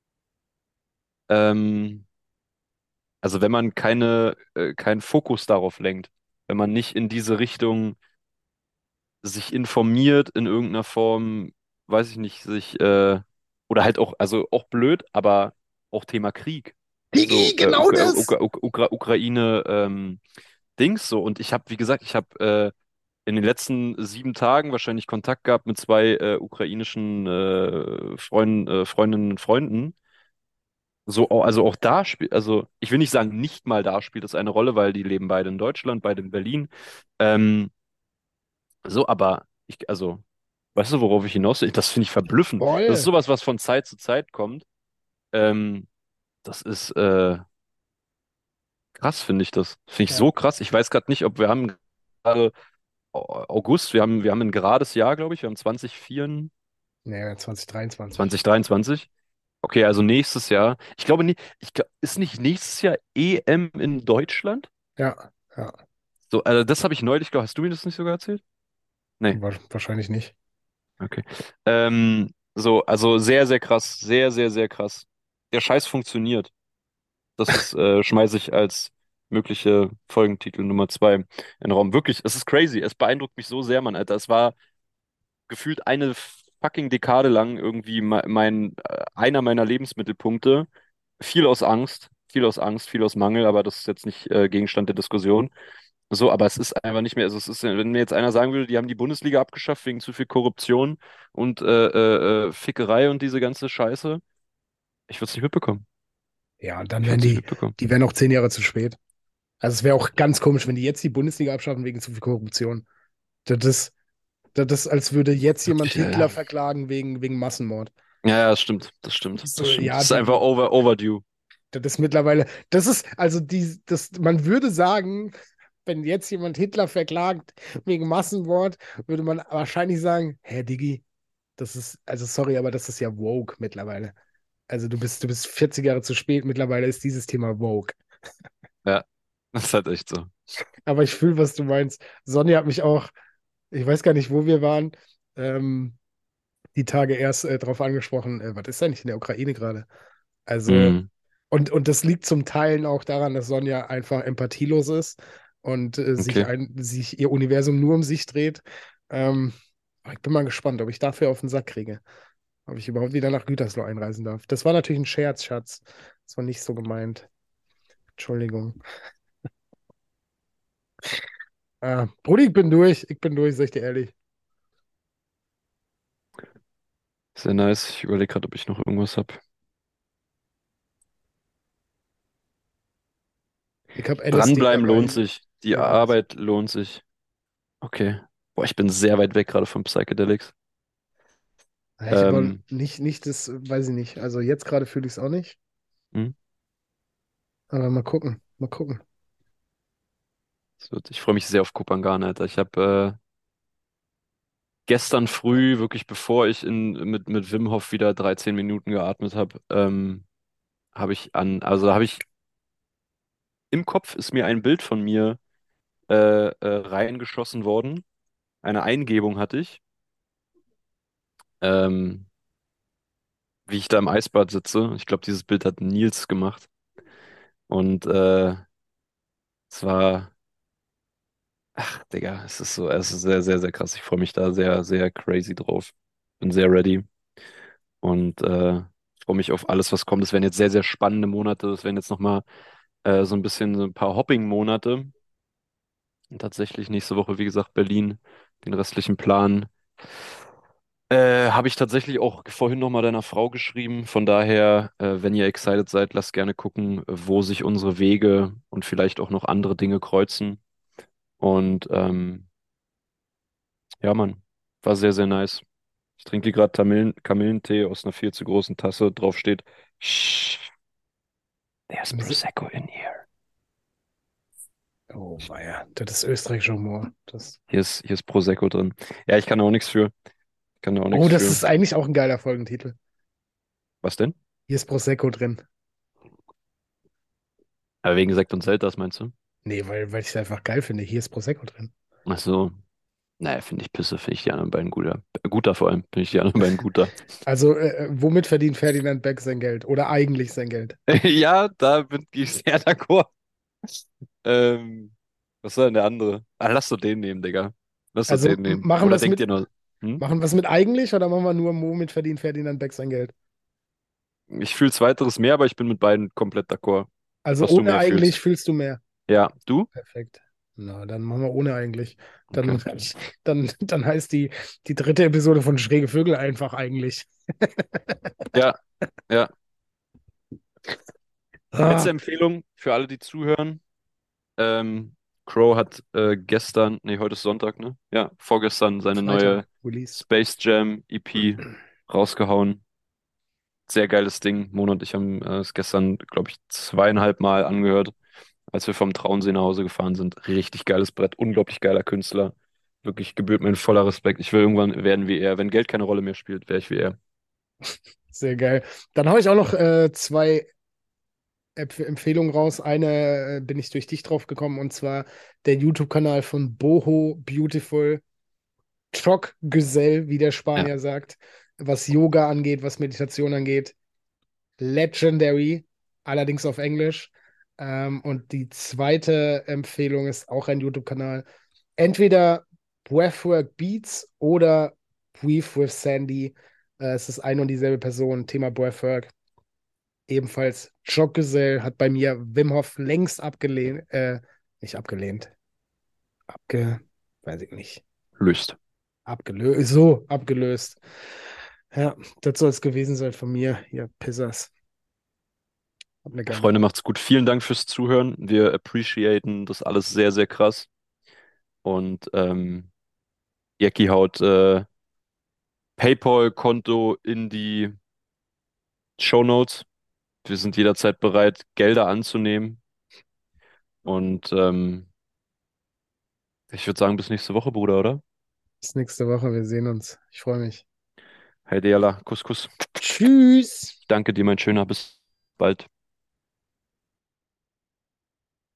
ähm, also wenn man keine, äh, keinen Fokus darauf lenkt, wenn man nicht in diese Richtung sich informiert in irgendeiner Form, weiß ich nicht, sich, äh, oder halt auch, also auch blöd, aber auch Thema Krieg. So, Digi, äh, genau Ukra das! Ukra Ukra Ukra Ukraine, ähm, Dings so. Und ich habe, wie gesagt, ich habe äh, in den letzten sieben Tagen wahrscheinlich Kontakt gehabt mit zwei äh, ukrainischen äh, Freund, äh, Freundinnen und Freunden. So, au- also auch da spielt, also ich will nicht sagen, nicht mal da spielt es eine Rolle, weil die leben beide in Deutschland, beide in Berlin. Ähm, so, aber ich, also, weißt du, worauf ich hinaus will? Das finde ich verblüffend. Das ist Voll. sowas, was von Zeit zu Zeit kommt. Ähm, das ist äh, krass, finde ich das. Finde ich Ja. so krass. Ich weiß gerade nicht, ob wir haben gerade Au- August, wir haben, wir haben ein gerades Jahr, glaube ich. Wir haben zwanzig vierundzwanzig, Nee, zwanzig dreiundzwanzig. zwanzig dreiundzwanzig. Okay, also nächstes Jahr. Ich glaube nicht, ich, gl- ist nicht nächstes Jahr E M in Deutschland? Ja, ja. So, also das habe ich neulich, glaube hast du mir das nicht sogar erzählt? Nee, Wa- Wahrscheinlich nicht. okay. Ähm, so, also sehr, sehr krass. Sehr, sehr, sehr krass. Der Scheiß funktioniert. Das ist, äh, schmeiße ich als mögliche Folgentitel Nummer zwei in den Raum. Wirklich, es ist crazy. Es beeindruckt mich so sehr, Mann, Alter. Es war gefühlt eine fucking Dekade lang irgendwie me- mein, äh, einer meiner Lebensmittelpunkte. Viel aus Angst, viel aus Angst, viel aus Mangel, aber das ist jetzt nicht äh, Gegenstand der Diskussion. So, aber es ist einfach nicht mehr, also es ist, wenn mir jetzt einer sagen würde, die haben die Bundesliga abgeschafft wegen zu viel Korruption und äh, äh, äh, Fickerei und diese ganze Scheiße, ich würde es nicht mitbekommen. Ja, und dann Ich wären würde es nicht die, mitbekommen. die wären auch zehn Jahre zu spät. Also es wäre auch ganz komisch, wenn die jetzt die Bundesliga abschaffen wegen zu viel Korruption. Das ist, das ist, als würde jetzt jemand Wirklich, Hitler äh, verklagen wegen, wegen Massenmord. ja, ja, das stimmt, das stimmt, das So, stimmt. Das ja, ist die, einfach die, over, overdue. das ist mittlerweile, das ist, also die, das, man würde sagen, wenn jetzt jemand Hitler verklagt wegen Massenmord, würde man wahrscheinlich sagen, hä, Diggi, das ist, also sorry, aber das ist ja woke mittlerweile. Also du bist, du bist vierzig Jahre zu spät, mittlerweile ist dieses Thema woke. Ja, das ist halt echt so. Aber ich fühle, was du meinst. Sonja hat mich auch, ich weiß gar nicht, wo wir waren, ähm, die Tage erst äh, darauf angesprochen, äh, was ist eigentlich in der Ukraine gerade? Also, Mhm, und, und das liegt zum Teil auch daran, dass Sonja einfach empathielos ist und äh, sich, okay. ein, sich ihr Universum nur um sich dreht. Ähm, aber ich bin mal gespannt, ob ich dafür auf den Sack kriege. Ob ich überhaupt wieder nach Gütersloh einreisen darf. Das war natürlich ein Scherz, Schatz. Das war nicht so gemeint. Entschuldigung. Ah, Brudi, ich bin durch. Ich bin durch, sag ich dir ehrlich. Sehr nice. Ich überlege gerade, ob ich noch irgendwas habe. Ich habe L S D Dranbleiben lohnt dabei. sich. Die Ja, alles. Arbeit lohnt sich. Okay. Boah, ich bin sehr weit weg gerade von Psychedelics. Ja, ich habe Ähm, nicht, nicht das, weiß ich nicht. Also jetzt gerade fühle ich es auch nicht. hm, Aber mal gucken. Mal gucken. das wird, ich freue mich sehr auf Kopangan, Alter. Ich habe äh, gestern früh, wirklich bevor ich in, mit, mit Wim Hof wieder dreizehn Minuten geatmet habe, ähm, habe ich an, also habe ich im Kopf ist mir ein Bild von mir äh, äh, reingeschossen worden. Eine Eingebung hatte ich, ähm, wie ich da im Eisbad sitze. Ich glaube, dieses Bild hat Nils gemacht. Und äh, es war, ach, Digga, es ist so, es ist sehr, sehr, sehr krass. Ich freue mich da sehr, sehr crazy drauf. Bin sehr ready und äh, freue mich auf alles, was kommt. Es werden jetzt sehr, sehr spannende Monate. Es werden jetzt nochmal äh, so ein bisschen so ein paar Hopping-Monate. Und tatsächlich nächste Woche, wie gesagt, Berlin, den restlichen Plan. Äh, habe ich tatsächlich auch vorhin nochmal deiner Frau geschrieben. Von daher, äh, wenn ihr excited seid, lasst gerne gucken, wo sich unsere Wege und vielleicht auch noch andere Dinge kreuzen. Und ähm, ja, Mann, war sehr, sehr nice. Ich trinke hier gerade Kamillen Kamillentee aus einer viel zu großen Tasse. Drauf steht, Shh, there's Und diese, Prosecco in here. oh, weia. Das ist österreichischer Humor. Das, Hier ist, hier ist Prosecco drin. Ja, ich kann da auch nichts für. Ich kann da auch oh, nichts das für. ist eigentlich auch ein geiler Folgentitel. Was denn? Hier ist Prosecco drin. Aber wegen Sekt und Selters, meinst du? Nee, weil, weil ich es einfach geil finde. Hier ist Prosecco drin. Ach so. Naja, finde ich Pisse, finde ich die anderen beiden guter. Guter vor allem, finde ich die anderen beiden guter. Also, äh, womit verdient Ferdinand Beck sein Geld? Oder eigentlich sein Geld? Ja, da bin ich sehr d'accord. Ähm, was war denn der andere? Ah, lass doch den nehmen, Digga. Lass doch Also den m- nehmen. machen wir Oder es denkt mit, ihr noch? Hm? machen wir es mit eigentlich oder machen wir nur, womit verdient Ferdinand Beck sein Geld? Ich fühle zweiteres mehr, aber ich bin mit beiden komplett d'accord. Also Was du ohne mehr eigentlich fühlst. fühlst du mehr. Ja, du? Perfekt. Na, dann machen wir ohne eigentlich. Okay. Dann, dann, dann heißt die, die dritte Episode von Schräge Vögel einfach eigentlich. Ja, ja. Ah, Letzte Empfehlung für alle, die zuhören. Ähm, Crow hat äh, gestern, nee, heute ist Sonntag, ne? Ja, vorgestern seine neue Freitag, Release. Space Jam E P rausgehauen. Sehr geiles Ding. Mona und ich haben äh, es gestern, glaube ich, zweieinhalb Mal angehört, als wir vom Traunsee nach Hause gefahren sind. Richtig geiles Brett, unglaublich geiler Künstler. Wirklich gebührt mir ein voller Respekt. Ich will irgendwann werden wie er. Wenn Geld keine Rolle mehr spielt, wäre ich wie er. Sehr geil. Dann habe ich auch noch äh, zwei Empf Empfehlungen raus. Eine äh, bin ich durch dich drauf gekommen und zwar der YouTube-Kanal von Boho Beautiful. Çok Güzel, wie der Ja, Spanier sagt, was Yoga angeht, was Meditation angeht. Legendary, allerdings auf Englisch. Ähm, und die zweite Empfehlung ist auch ein YouTube-Kanal. Entweder Breathwork Beats oder Breathe with Sandy. Äh, es ist eine und dieselbe Person, Thema Breathwork. Ebenfalls Çok Güzel hat bei mir Wim Hof längst abgelehnt, äh, nicht abgelehnt. abge, weiß ich nicht, Löst. abgelöst, so, abgelöst. Ja, das soll es gewesen sein von mir, ihr Pissers. Hab eine geile Freunde, Woche. macht's gut. Vielen Dank fürs Zuhören. Wir appreciaten das alles sehr, sehr krass. Und ähm, Jackie haut äh, PayPal-Konto in die Shownotes. Wir sind jederzeit bereit, Gelder anzunehmen. Und ähm, ich würde sagen, bis nächste Woche, Bruder, oder? Bis nächste Woche, wir sehen uns. Ich freue mich. Hey Deala, Kuss, Kuss. Tschüss. Ich danke dir, mein Schöner. Bis bald.